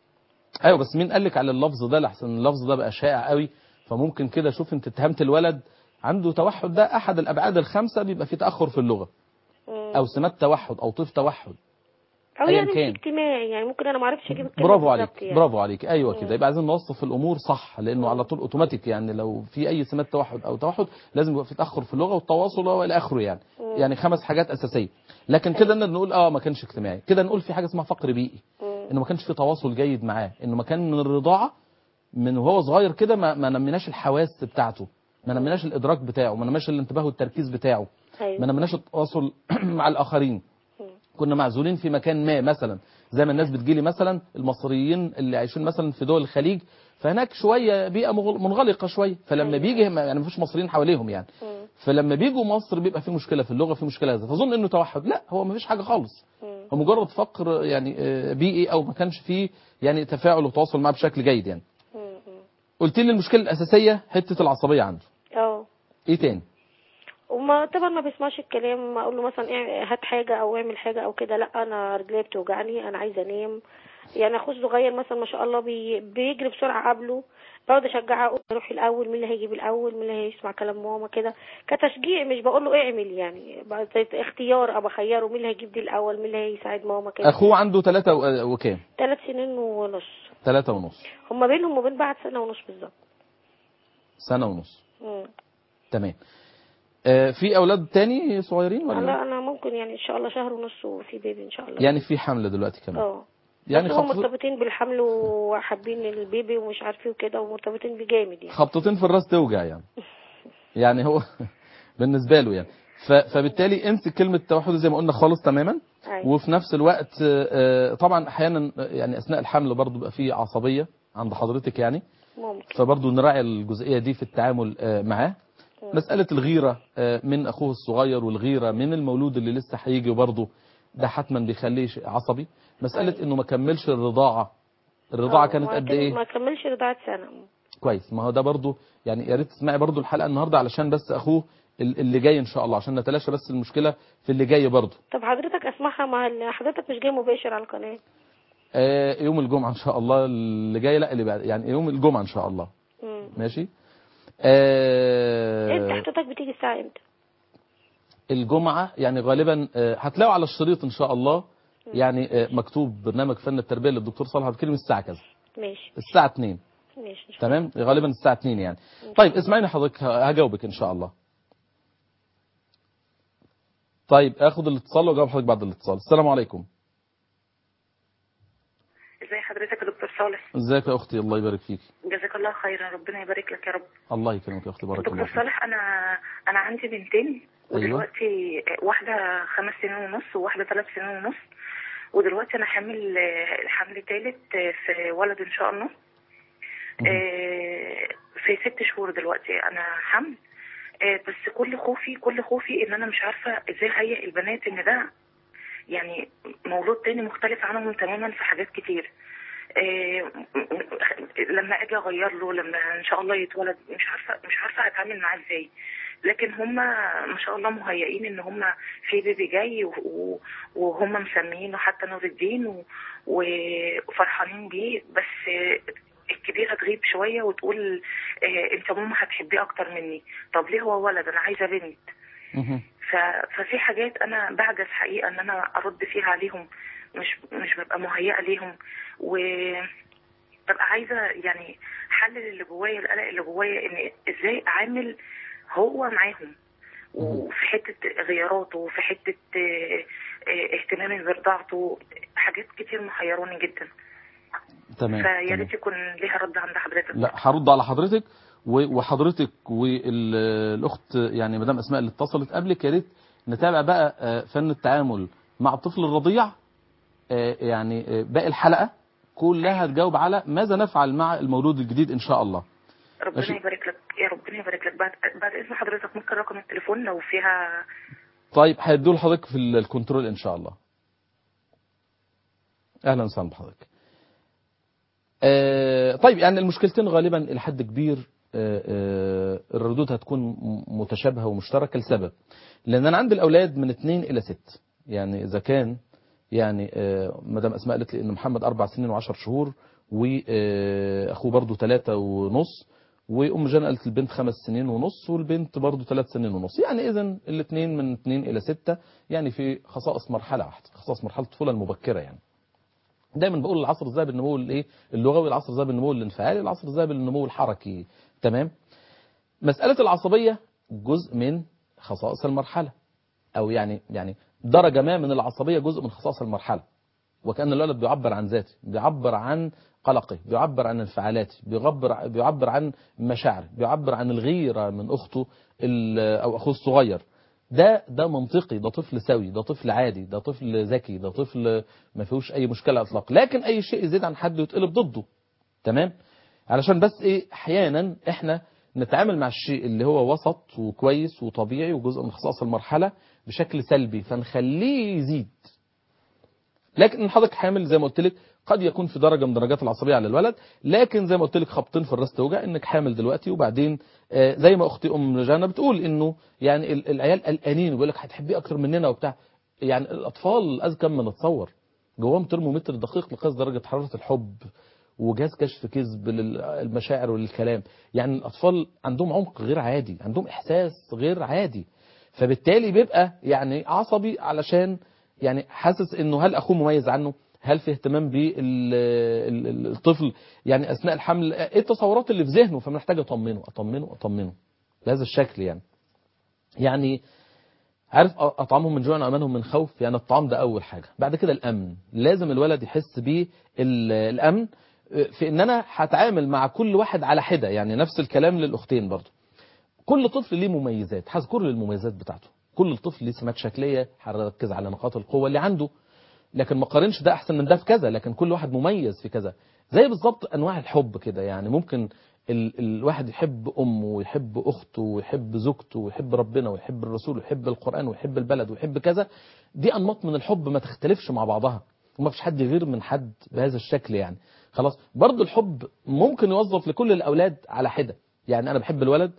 ايوه بس مين قال لك على اللفظ ده؟ لحسن اللفظ ده بقى شائع قوي، فممكن كده شوف انت اتهمت الولد عنده توحد، ده احد الابعاد الخمسه بيبقى فيه تاخر في اللغه، مم. او سمات توحد، او طيف توحد، او ايا يعني مش كان. اجتماعي يعني، ممكن انا ما عرفتش اجيب الكلمه برافو بالظبط عليك، يعني. برافو عليك، ايوه مم. كده. يبقى عايزين نوصف الامور صح، لانه مم. على طول اوتوماتيك يعني لو في اي سمات توحد او توحد لازم يبقى في تاخر في اللغه والتواصل والى اخره يعني. مم. يعني خمس حاجات اساسيه. لكن كده نقدر نقول اه ما كانش اجتماعي، كده نقول في حاجه اسمها فقر بيئي، مم. انه ما كانش في تواصل جيد معاه، انه ما كان من الرضاعه من وهو صغير كده ما, ما نميناش الحواس بتاعته، ما نميناش الادراك بتاعه، ما نميناش الانتباه والتركيز بتاعه، ايوه. ما نميناش التواصل مع الاخرين. مم. كنا معزولين في مكان ما، مثلا زي ما الناس بتجيلي مثلا المصريين اللي عايشين مثلا في دول الخليج، فهناك شويه بيئه مغل- منغلقه شويه، فلما أيوة. بيجي يعني ما فيش مصريين حواليهم يعني، مم. فلما بيجوا مصر بيبقى في مشكله في اللغه، في مشكله هذا، فظن انه توحد. لا هو ما فيش حاجه خالص، مم. هو مجرد فقر يعني آه، بيئي، او ما كانش فيه يعني تفاعل وتواصل معاه بشكل جيد يعني. مم. مم. قلت لي المشكله الاساسيه حته العصبيه عنده، اه. ايه تاني؟ وما طبعا ما بيسمعش الكلام، ما اقول له مثلا اع- هات حاجه او اعمل حاجه او كده، لا انا رجلي بتوجعني انا عايزه انام. يعني اخوه الصغير مثلا ما شاء الله بي... بيجري بسرعه قبله، بقعد اشجعه اقول روح الاول، مين اللي هيجيب الاول، مين اللي هيسمع كلام ماما كده، كتشجيع مش بقول له اعمل يعني، بقى زي اختيار ابقى خيره مين اللي هيجيب دي الاول، مين اللي هيساعد ماما كده. اخوه عنده ثلاثة وكام؟ ثلاث سنين ونص. ثلاثة ونص. هما بينهم وبين بعض سنه ونص بالظبط. سنه ونص. مم. تمام. آه، في اولاد تاني صغيرين ولا؟ لا انا ممكن يعني ان شاء الله شهر ونص وفي بيبي ان شاء الله. يعني في حمل دلوقتي كمان؟ اه. يعني بس هم خبط... مرتبطين بالحمل وحابين البيبي ومش عارفين كده ومرتبطين بيه جامد يعني. خبطتين في الراس توجع يعني. يعني هو بالنسبه له يعني. ف... فبالتالي انت كلمه توحد زي ما قلنا خالص تماما. أيوة. وفي نفس الوقت آه، طبعا احيانا يعني اثناء الحمل برضه بيبقى فيه عصبيه عند حضرتك يعني. ممكن. فبرضه نراعي الجزئيه دي في التعامل آه، معاه. مساله الغيره آه، من اخوه الصغير والغيره من المولود اللي لسه هيجي برضه ده حتما بيخليه عصبي. مساله أيوة. انه ما كملش الرضاعه. الرضاعه كانت قد ايه؟ ما كملش رضاعة سنة. كويس. ما هو ده برضو يعني يا ريت تسمعي برضو الحلقه النهارده علشان بس اخوه اللي جاي ان شاء الله عشان نتلاشى بس المشكله في اللي جاي برضو. طب حضرتك اسمعها مع حضرتك مش جاي مباشر على القناه؟ آه يوم الجمعه ان شاء الله اللي جاي. لا اللي بعد يعني يوم الجمعه ان شاء الله. مم. ماشي. آه انت حضرتك بتيجي الساعه امتى؟ الجمعه يعني غالبا آه هتلاقوا على الشريط ان شاء الله. مم. يعني آه مكتوب برنامج فن التربيه للدكتور صالح عبد الكريم الساعه كذا. ماشي. الساعه اتنين. ماشي. تمام غالبا الساعه اتنين يعني. طيب اسمعيني حضرتك هجاوبك ان شاء الله. طيب اخد الاتصال واجاوب حضرتك بعد الاتصال. السلام عليكم. ازي حضرتك يا دكتور صالح؟ ازيك يا اختي الله يبارك فيك. جزاك الله خيرا، ربنا يبارك لك يا رب. الله يكرمك يا اختي بارك الله دكتور فيك. صالح انا انا عندي بنتين ودلوقتي أيوة. واحده خمس سنين ونص وواحده ثلاث سنين ونص، ودلوقتي انا حامل حمل ثالث في ولد ان شاء الله. في ست شهور دلوقتي انا حمل. بس كل خوفي كل خوفي ان انا مش عارفه ازاي هيئ البنات ان ده يعني مولود تاني مختلف عنهم تماما في حاجات كتير. إيه لما اجي اغير له لما ان شاء الله يتولد مش عارفه مش عارفه هتعامل معاه ازاي. لكن هم ما شاء الله مهيئين ان هم في بيبي جاي وهم مسميينه حتى نور الدين وفرحانين بيه. بس الكبيره تغيب شويه وتقول إيه انت ماما هتحبيه اكتر مني. طب ليه هو ولد انا عايزه بنت. ففي حاجات انا بعجز حقيقه ان انا ارد فيها عليهم، مش مش ببقى مهيئه ليهم وببقى عايزه يعني حل اللي جوايا القلق اللي جوايا ان ازاي اعامل هو معاهم وفي حته غياراته وفي حته اهتمامي برضاعته حاجات كتير محيروني جدا. تمام. فيا ريت يكون ليها رد عند حضرتك. لا هرد على حضرتك وحضرتك والاخت يعني مدام اسماء اللي اتصلت قبلك يا ريت نتابع بقى فن التعامل مع الطفل الرضيع. يعني باقي الحلقه كلها هتجاوب على ماذا نفعل مع المولود الجديد ان شاء الله. ربنا ماشي. يبارك لك يا ربنا يبارك لك. بعد بعد اذن حضرتك ممكن رقم التليفون لو فيها. طيب هيدوا لحضرتك في الكنترول ان شاء الله. اهلا وسهلا بحضرتك. آه طيب يعني المشكلتين غالبا الى حد كبير آه آه الردود هتكون متشابهه ومشتركه لسبب لان انا عندي الاولاد من اثنين الى ست. يعني اذا كان يعني آه مدام اسماء قالت لي ان محمد اربع سنين وعشر شهور واخوه برضه ثلاثة ونص وام جنى قالت البنت خمس سنين ونص والبنت برضه ثلاث سنين ونص. يعني اذا الاثنين من اثنين الى ستة يعني في خصائص مرحله واحده خصائص مرحله الطفوله المبكره. يعني دايما بقول العصر الذهبي النمو الايه اللغوي، العصر الذهبي النمو الانفعالي، العصر الذهبي النمو الحركي. تمام. مساله العصبيه جزء من خصائص المرحله او يعني يعني درجه ما من العصبيه جزء من خصائص المرحله. وكأن الولد بيعبر عن ذاته، بيعبر عن قلقه، بيعبر عن انفعالاته، بيعبر بيعبر عن مشاعره، بيعبر عن الغيره من اخته او اخوه الصغير. ده ده منطقي، ده طفل سوي، ده طفل عادي، ده طفل ذكي، ده طفل ما فيهوش اي مشكله اطلاقا. لكن اي شيء يزيد عن حده يتقلب ضده. تمام. علشان بس ايه احيانا احنا نتعامل مع الشيء اللي هو وسط وكويس وطبيعي وجزء من خصائص المرحله بشكل سلبي فنخليه يزيد. لكن حضرتك حامل زي ما قلت لك قد يكون في درجه من درجات العصبيه على الولد، لكن زي ما قلت لك خبطين في الراس توجع انك حامل دلوقتي. وبعدين آه زي ما اختي ام جانا بتقول انه يعني العيال قلقانين وبيقول لك هتحبيه اكتر مننا وبتاع. يعني الاطفال اذكى ما نتصور، جواهم ترمومتر دقيق لقياس درجه حراره الحب وجهاز كشف كذب للمشاعر وللكلام. يعني الاطفال عندهم عمق غير عادي، عندهم احساس غير عادي. فبالتالي بيبقى يعني عصبي علشان يعني حاسس انه هل اخوه مميز عنه، هل في اهتمام بالطفل يعني اثناء الحمل، ايه التصورات اللي في ذهنه، فمحتاج اطمنه اطمنه اطمنه بهذا الشكل. يعني يعني عارف أطعمهم من جوع وأمانهم من خوف، يعني الطعام ده أول حاجة. بعد كده الأمن، لازم الولد يحس بيه الأمن في إن أنا هتعامل مع كل واحد على حدة. يعني نفس الكلام للأختين برضو، كل طفل ليه مميزات، هذكر المميزات بتاعته. كل طفل ليه سمات شكلية، هركز على نقاط القوة اللي عنده، لكن ما قارنش ده أحسن من ده في كذا، لكن كل واحد مميز في كذا. زي بالظبط أنواع الحب كده، يعني ممكن ال الواحد يحب أمه ويحب أخته ويحب زوجته ويحب ربنا ويحب الرسول ويحب القرآن ويحب البلد ويحب كذا. دي أنماط من الحب ما تختلفش مع بعضها، وما فيش حد يغير من حد بهذا الشكل. يعني خلاص، برضو الحب ممكن يوظف لكل الأولاد على حدة. يعني أنا بحب الولد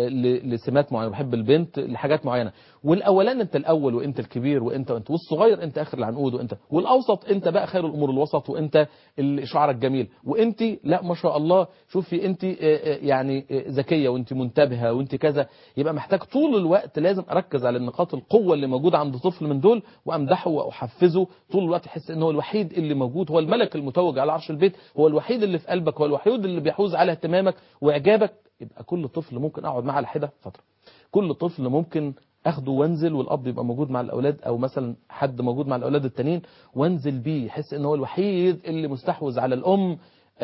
لسمات معينة، بحب البنت لحاجات معينة، والأولان أنت الأول وأنت الكبير وأنت وأنت والصغير أنت آخر العنقود وأنت والأوسط أنت بقى خير الأمور الوسط وأنت شعرك جميل وأنت لا ما شاء الله شوفي أنت يعني ذكية وأنت منتبهة وأنت كذا. يبقى محتاج طول الوقت لازم أركز على النقاط القوة اللي موجودة عند طفل من دول وأمدحه وأحفزه طول الوقت، يحس إنه هو الوحيد اللي موجود، هو الملك المتوج على عرش البيت، هو الوحيد اللي في قلبك، هو الوحيد اللي بيحوز على اهتمامك وإعجابك. يبقى كل طفل ممكن اقعد معاه على حده فتره، كل طفل ممكن اخده وانزل والاب يبقى موجود مع الاولاد، او مثلا حد موجود مع الاولاد التانيين وانزل بيه، يحس ان هو الوحيد اللي مستحوذ على الام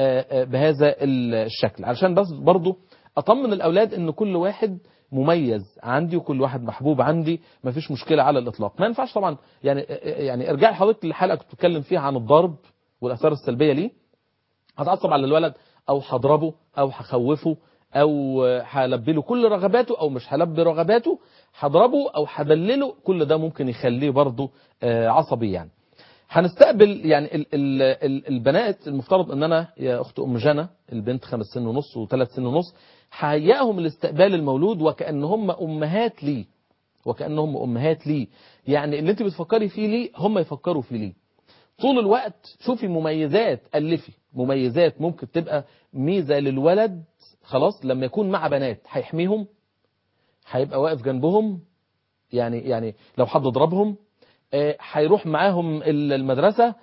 بهذا الشكل، علشان بس برضو اطمن الاولاد ان كل واحد مميز عندي وكل واحد محبوب عندي، ما فيش مشكله على الاطلاق. ما ينفعش طبعا يعني يعني ارجع لحضرتك للحلقه كنت بتكلم فيها عن الضرب والاثار السلبيه ليه. هتعصب على الولد او هضربه او هخوفه او هلبي له كل رغباته او مش هلبي رغباته، هضربه او هدلله، كل ده ممكن يخليه برضه عصبي. يعني هنستقبل يعني ال ال ال البنات، المفترض ان انا يا اخت ام جنى البنت خمس سن ونص وثلاث سن ونص هيئهم لاستقبال المولود وكأنهم امهات ليه، وكأنهم امهات ليه. يعني اللي انت بتفكري فيه ليه هم يفكروا فيه ليه طول الوقت. شوفي مميزات، ألفي مميزات ممكن تبقى ميزة للولد خلاص لما يكون مع بنات، هيحميهم، هيبقى واقف جنبهم، يعني يعني لو حد ضربهم هيروح معاهم المدرسة،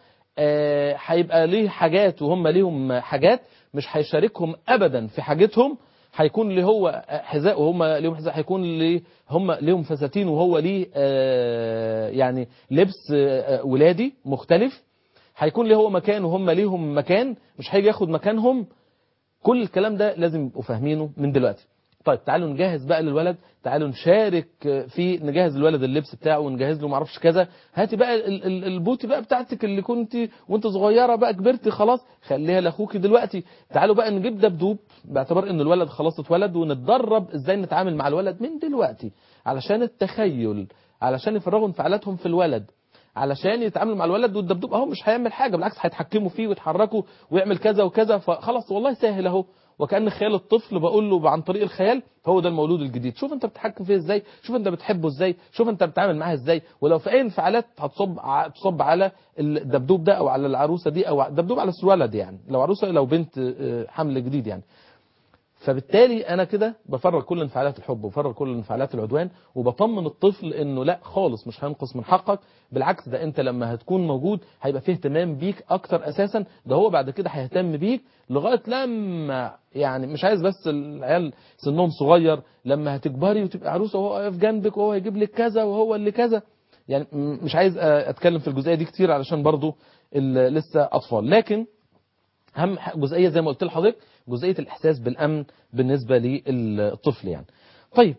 هيبقى ليه حاجات وهم ليهم حاجات، مش هيشاركهم أبدا في حاجتهم، هيكون ليه هو حذاء وهم ليهم حذاء، هيكون ليه هم ليهم فساتين وهو ليه يعني لبس ولادي مختلف، هيكون ليه هو مكان وهم ليهم مكان، مش هيجي ياخد مكانهم. كل الكلام ده لازم يبقوا فاهمينه من دلوقتي. طيب تعالوا نجهز بقى للولد، تعالوا نشارك في نجهز الولد اللبس بتاعه ونجهز له معرفش كذا. هاتي بقى البوتي بقى بتاعتك اللي كنت وانت صغيره بقى كبرتي خلاص خليها لاخوكي دلوقتي. تعالوا بقى نجيب دبدوب باعتبار ان الولد خلاص اتولد، ونتدرب ازاي نتعامل مع الولد من دلوقتي علشان التخيل، علشان يفرغوا انفعالاتهم في الولد، علشان يتعاملوا مع الولد. والدبدوب اهو مش هيعمل حاجه، بالعكس هيتحكموا فيه ويتحركوا ويعمل كذا وكذا، فخلاص والله سهل اهو. وكأن خيال الطفل بقول له عن طريق الخيال، فهو ده المولود الجديد. شوف انت بتتحكم فيه ازاي، شوف انت بتحبه ازاي، شوف انت بتتعامل معاه ازاي. ولو في اي انفعالات هتصب تصب على الدبدوب ده او على العروسه دي، او دبدوب على الولد يعني، لو عروسه لو بنت حمل جديد يعني. فبالتالي انا كده بفرغ كل انفعالات الحب وبفرغ كل انفعالات العدوان، وبطمن الطفل انه لا خالص مش هينقص من حقك، بالعكس ده انت لما هتكون موجود هيبقى فيه اهتمام بيك اكتر. اساسا ده هو بعد كده هيهتم بيك لغايه لما يعني مش عايز بس العيال سنهم صغير، لما هتكبري وتبقى عروسه وهو واقف جنبك وهو هيجيب لك كذا وهو اللي كذا. يعني مش عايز اتكلم في الجزئيه دي كتير علشان برضو لسه اطفال. لكن اهم جزئيه زي ما قلت لحضرتك جزئيه الاحساس بالامن بالنسبه للطفل يعني. طيب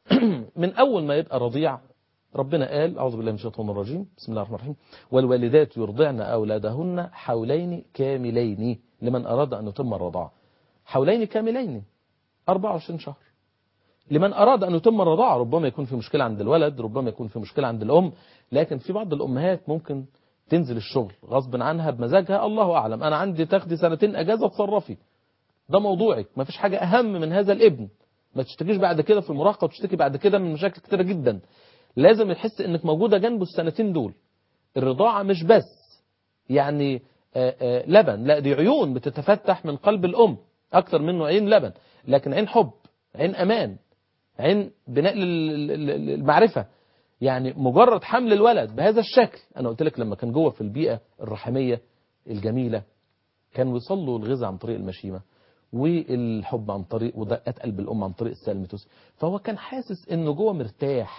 من اول ما يبقى رضيع، ربنا قال اعوذ بالله من الشيطان الرجيم بسم الله الرحمن الرحيم والوالدات يرضعن اولادهن حولين كاملين لمن اراد ان يتم الرضاعه. حولين كاملين أربعة وعشرين شهر لمن اراد ان يتم الرضاعه. ربما يكون في مشكله عند الولد، ربما يكون في مشكله عند الام، لكن في بعض الامهات ممكن تنزل الشغل غصب عنها بمزاجها، الله اعلم. انا عندي تاخدي سنتين اجازه تصرفي، ده موضوعك، ما فيش حاجه اهم من هذا الابن. ما تشتكيش بعد كده في المراهقه وتشتكي بعد كده من مشاكل كتيره جدا. لازم تحس انك موجوده جنبه السنتين دول. الرضاعه مش بس يعني آآ آآ لبن، لا دي عيون بتتفتح من قلب الام اكتر منه عين لبن، لكن عين حب، عين امان، عين بناء المعرفه. يعني مجرد حمل الولد بهذا الشكل، انا قلت لك لما كان جوه في البيئه الرحميه الجميله كان ويصلوا الغذاء عن طريق المشيمه والحب عن طريق ودقات قلب الام عن طريق السلمتوس، فهو كان حاسس انه جوه مرتاح،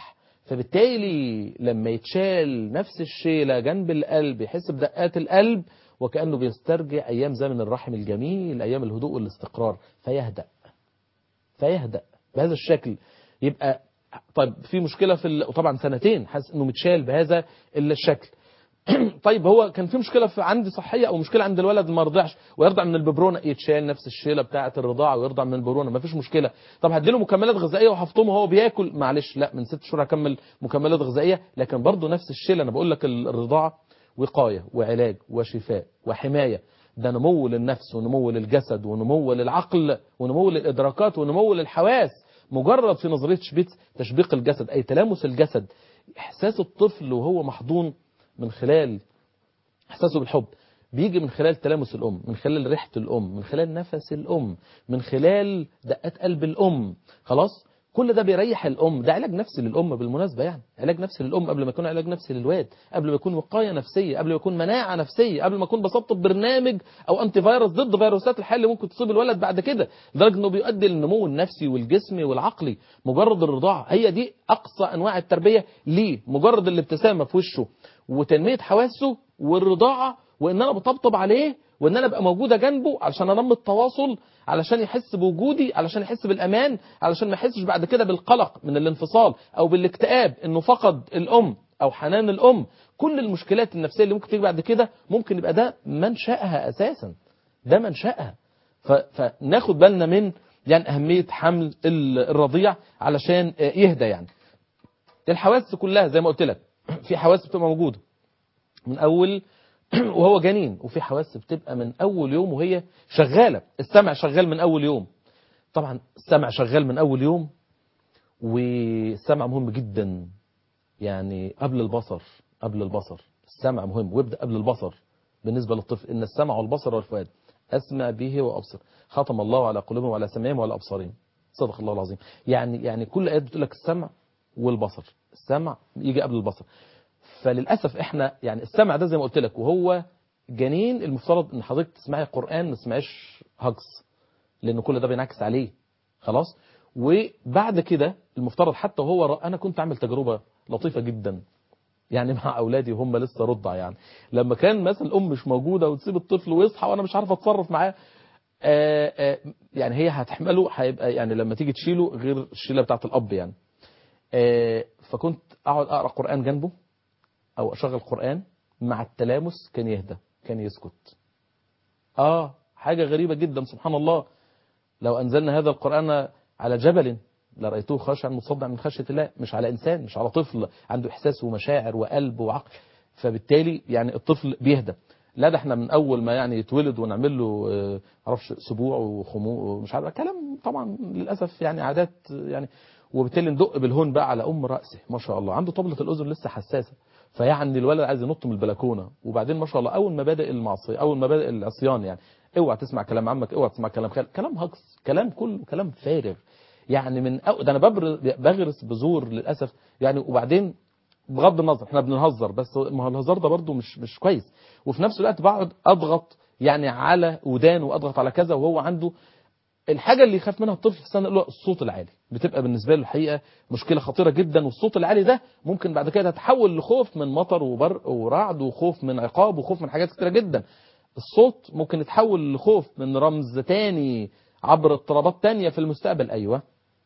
فبالتالي لما يتشال نفس الشيلة جنب القلب يحس بدقات القلب وكأنه بيسترجع أيام زمن الرحم الجميل، أيام الهدوء والاستقرار، فيهدأ فيهدأ بهذا الشكل. يبقى طيب في مشكلة في ال... وطبعا سنتين حاسس انه متشال بهذا الشكل. طيب هو كان في مشكلة في عندي صحية او مشكلة عند الولد ما رضعش ويرضع من الببرونة، يتشال نفس الشيلة بتاعة الرضاعة ويرضع من الببرونة، ما فيش مشكلة. طب هديله مكملات غذائية وهفطمه وهو بياكل، معلش لا، من ست شهور هكمل مكملات غذائية، لكن برضه نفس الشيلة. انا بقول لك الرضاعة وقاية وعلاج وشفاء وحماية، ده نمو للنفس ونمو للجسد ونمو للعقل ونمو للإدراكات ونمو للحواس. مجرد في نظرية شبيتس تشبيق الجسد أي تلامس الجسد، إحساس الطفل وهو محضون من خلال إحساسه بالحب بيجي من خلال تلامس الأم، من خلال ريحة الأم، من خلال نفس الأم، من خلال دقات قلب الأم. خلاص كل ده بيريح الأم. ده علاج نفسي للأم بالمناسبة، يعني علاج نفسي للأم قبل ما يكون علاج نفسي للواد، قبل ما يكون وقاية نفسية، قبل ما يكون مناعة نفسية، قبل ما يكون بسطب برنامج أو أنتي فيروس ضد فيروسات الحياة اللي ممكن تصيب الولد بعد كده، لدرجة إنه بيؤدي للنمو النفسي والجسمي والعقلي. مجرد الرضاعة هي دي أقصى أنواع التربية ليه، مجرد الابتسامة في وشه وتنمية حواسه والرضاعة، وإن أنا بطبطب عليه وإن أنا أبقى موجودة جنبه علشان أنمي التواصل، علشان يحس بوجودي، علشان يحس بالأمان، علشان ما يحسش بعد كده بالقلق من الانفصال أو بالاكتئاب إنه فقد الأم أو حنان الأم. كل المشكلات النفسية اللي ممكن تيجي بعد كده ممكن يبقى ده منشأها أساسا، ده منشأها. فناخد بالنا من يعني أهمية حمل الرضيع علشان يهدى. يعني الحواس كلها زي ما قلت لك، في حواس بتبقى موجودة من أول وهو جنين، وفي حواس بتبقى من أول يوم وهي شغالة. السمع شغال من أول يوم، طبعا السمع شغال من أول يوم، والسمع مهم جدا يعني قبل البصر. قبل البصر السمع مهم، ويبدأ قبل البصر بالنسبة للطفل. إن السمع والبصر والفؤاد أسمع به وأبصر، ختم الله على قلوبهم وعلى سمعهم وعلى أبصارهم، صدق الله العظيم. يعني يعني كل آيات بتقول لك السمع والبصر، السمع يجي قبل البصر. فللأسف احنا يعني السمع ده زي ما قلت لك وهو جنين، المفترض ان حضرتك تسمعي قرآن ما تسمعيش هجص، لان كل ده بينعكس عليه. خلاص. وبعد كده المفترض حتى وهو ر... انا كنت اعمل تجربة لطيفة جدا يعني مع اولادي وهم لسه رضع، يعني لما كان مثلا الام مش موجودة وتسيب الطفل ويصحى وانا مش عارف اتصرف معاه، آآ آآ يعني هي هتحمله، هيبقى يعني لما تيجي تشيله غير الشيلة بتاعت الاب يعني. فكنت اقعد اقرا قرآن جنبه او اشغل قرآن، مع التلامس كان يهدى، كان يسكت. اه حاجة غريبة جدا سبحان الله. لو انزلنا هذا القرآن على جبل لرأيتوه خاشعا متصدعا من خشية الله، مش على انسان، مش على طفل عنده احساس ومشاعر وقلب وعقل. فبالتالي يعني الطفل بيهدى. لا ده احنا من اول ما يعني يتولد ونعمل له اه عرفش سبوع وخمو ومش عارف كلام، طبعا للاسف يعني عادات يعني. وبالتالي ندق بالهون بقى على ام رأسه ما شاء الله، عنده طبلة الاذن لسه حساسة، فيعني الولد عايز ينط من البلكونه. وبعدين ما شاء الله اول ما بدا المعصيه، اول ما بدا العصيان، يعني اوعى تسمع كلام عمك، اوعى تسمع كلام خالك، كلام هجص، كلام كله كلام فارغ يعني. من أو ده انا بغرس بذور للاسف يعني. وبعدين بغض النظر احنا بنهزر، بس ما هو الهزار ده برده مش مش كويس. وفي نفس الوقت بقعد اضغط يعني على ودانه واضغط على كذا، وهو عنده الحاجة اللي يخاف منها الطفل في السنة الأولى الصوت العالي، بتبقى بالنسبة له الحقيقة مشكلة خطيرة جدا. والصوت العالي ده ممكن بعد كده تتحول لخوف من مطر وبرق ورعد، وخوف من عقاب، وخوف من حاجات كتيرة جدا. الصوت ممكن يتحول لخوف من رمز تاني عبر اضطرابات تانية في المستقبل. أيوة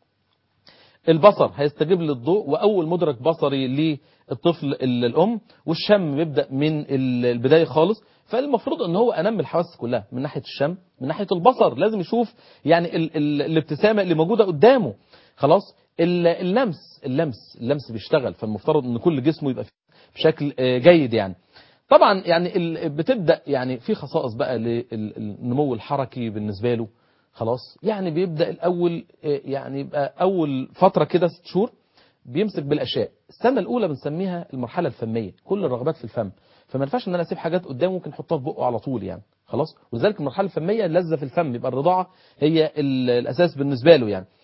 البصر هيستجيب للضوء، وأول مدرك بصري للطفل الأم، والشم بيبدأ من البداية خالص. فالمفروض ان هو انمي الحواس كلها من ناحية الشم، من ناحية البصر لازم يشوف يعني ال ال الابتسامة اللي موجودة قدامه. خلاص. اللمس اللمس اللمس بيشتغل، فالمفترض ان كل جسمه يبقى بشكل جيد يعني. طبعا يعني بتبدأ يعني في خصائص بقى للنمو الحركي بالنسبة له. خلاص. يعني بيبدأ الاول يعني يبقى اول فترة كده ست شهور بيمسك بالاشياء. السنة الاولى بنسميها المرحلة الفمية، كل الرغبات في الفم، فما ينفعش ان انا اسيب حاجات قدامه ممكن احطها في بقه على طول يعني. خلاص. ولذلك المرحله الفميه اللذه في الفم، يبقى الرضاعه هي الاساس بالنسبه له يعني.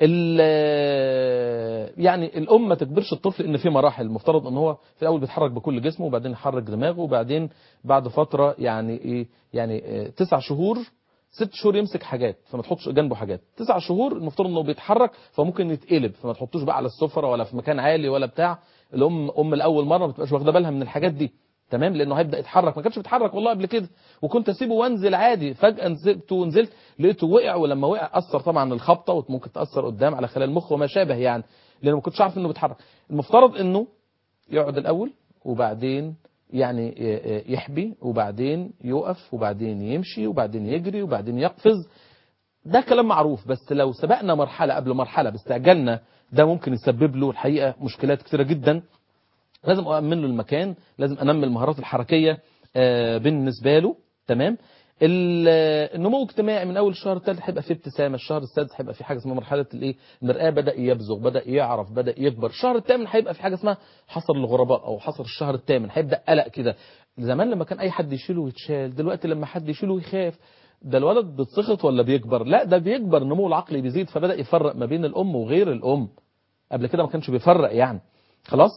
يعني الام ما تجبرش الطفل ان في مراحل. المفترض ان هو في الاول بيتحرك بكل جسمه، وبعدين يحرك دماغه، وبعدين بعد فتره يعني ايه يعني تسع شهور ست شهور يمسك حاجات فما تحطش جنبه حاجات، تسع شهور المفترض انه بيتحرك فممكن يتقلب فما تحطوش بقى على السفره ولا في مكان عالي ولا بتاع. الام ام الاول مره ما بتبقاش واخده بالها من الحاجات دي، تمام، لانه هيبدا يتحرك. ما كانش بيتحرك والله قبل كده، وكنت اسيبه وانزل عادي، فجاه نزلت ونزلت لقيته وقع، ولما وقع اثر طبعا الخبطه وممكن تاثر قدام على خلايا المخ وما شابه يعني، لانه ما كنتش عارف انه بيتحرك. المفترض انه يقعد الاول وبعدين يعني يحبي وبعدين يقف وبعدين يمشي وبعدين يجري وبعدين يقفز. ده كلام معروف، بس لو سبقنا مرحله قبل مرحله باستعجالنا ده ممكن يسبب له الحقيقه مشكلات كثيره جدا. لازم أأمن له المكان، لازم أنمي المهارات الحركية بالنسبة له، تمام. النمو الاجتماعي من اول الشهر الثالث هيبقى فيه ابتسامه، الشهر السادس هيبقى فيه حاجه اسمها مرحله الايه، المرآه بدا يبزغ، بدا يعرف، بدا يكبر. الشهر الثامن هيبقى في حاجه اسمها حصر الغرباء او حصر الشهر الثامن، هيبدا قلق كده. زمان لما كان اي حد يشيله ويتشال، دلوقتي لما حد يشيله يخاف. ده الولد بيتسخط ولا بيكبر؟ لا ده بيكبر، النمو العقلي بيزيد، فبدا يفرق ما بين الام وغير الام. قبل كده ما كانش بيفرق يعني. خلاص.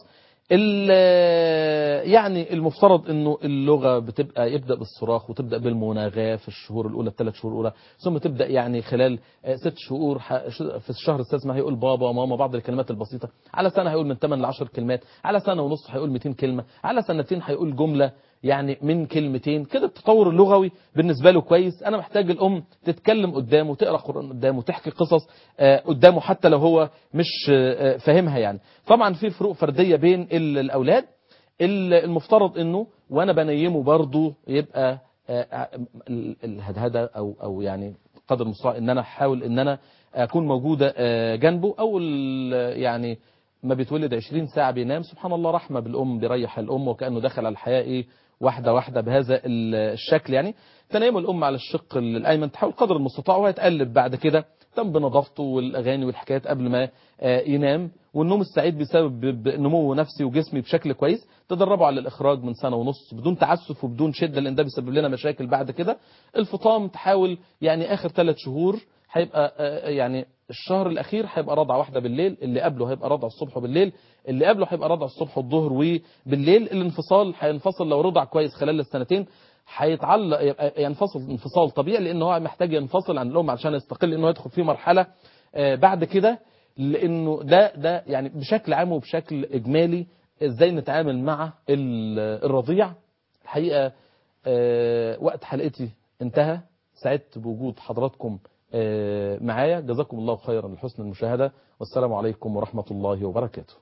يعني المفترض انه اللغة بتبقى يبدأ بالصراخ وتبدأ بالمناغاة في الشهور الاولى، الثلاث شهور الاولى، ثم تبدأ يعني خلال ست شهور في الشهر السادس ما هيقول بابا وماما، بعض الكلمات البسيطة. على سنة هيقول من ثمانية لعشر كلمات، على سنة ونص هيقول مئتين كلمة، على سنتين هيقول جملة يعني من كلمتين كده. التطور اللغوي بالنسبة له كويس. انا محتاج الام تتكلم قدامه، تقرأ قرآن قدامه، تحكي قصص قدامه حتى لو هو مش فاهمها يعني. طبعا في فروق فردية بين الاولاد. المفترض انه وانا بنيمه برضه يبقى الهدهده او او يعني قدر المستطاع ان انا احاول ان انا اكون موجوده جنبه. اول يعني ما بيتولد عشرين ساعة بينام، سبحان الله رحمة بالأم، بيريح الأم وكأنه دخل على الحياة إيه واحدة واحدة بهذا الشكل يعني. تنام الأم على الشق الأيمن، تحاول قدر المستطاع، وهيتقلب بعد كده تم بنظافته والأغاني والحكايات قبل ما ينام. والنوم السعيد بسبب نمو نفسي وجسمي بشكل كويس. تدربوا على الإخراج من سنة ونص بدون تعسف وبدون شدة، لأن ده بيسبب لنا مشاكل بعد كده. الفطام تحاول يعني آخر ثلاث شهور هيبقى يعني الشهر الأخير هيبقى رضعة واحدة بالليل، اللي قبله هيبقى رضع الصبح وبالليل، اللي قبله هيبقى رضع الصبح والظهر وبالليل. الانفصال هينفصل لو رضع كويس خلال السنتين، هيتعلق يبقى ينفصل انفصال طبيعي، لأنه هو محتاج ينفصل عن الأم عشان يستقل إنه يدخل في مرحلة بعد كده. لأنه ده ده يعني بشكل عام وبشكل إجمالي إزاي نتعامل مع الرضيع. الحقيقة وقت حلقتي انتهى، سعدت بوجود حضراتكم معايا. جزاكم الله خيرا لحسن المشاهدة، والسلام عليكم ورحمة الله وبركاته.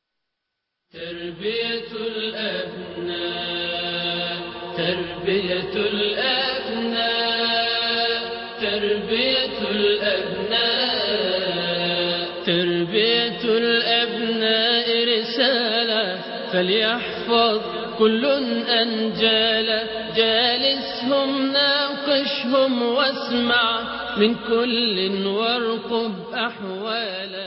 تربية الأبناء تربية الأبناء تربية الأبناء تربية الأبناء رسالة فليحفظ كل أنجالا. جالسهم ناقشهم واسمع من كل وارقب أحوالا.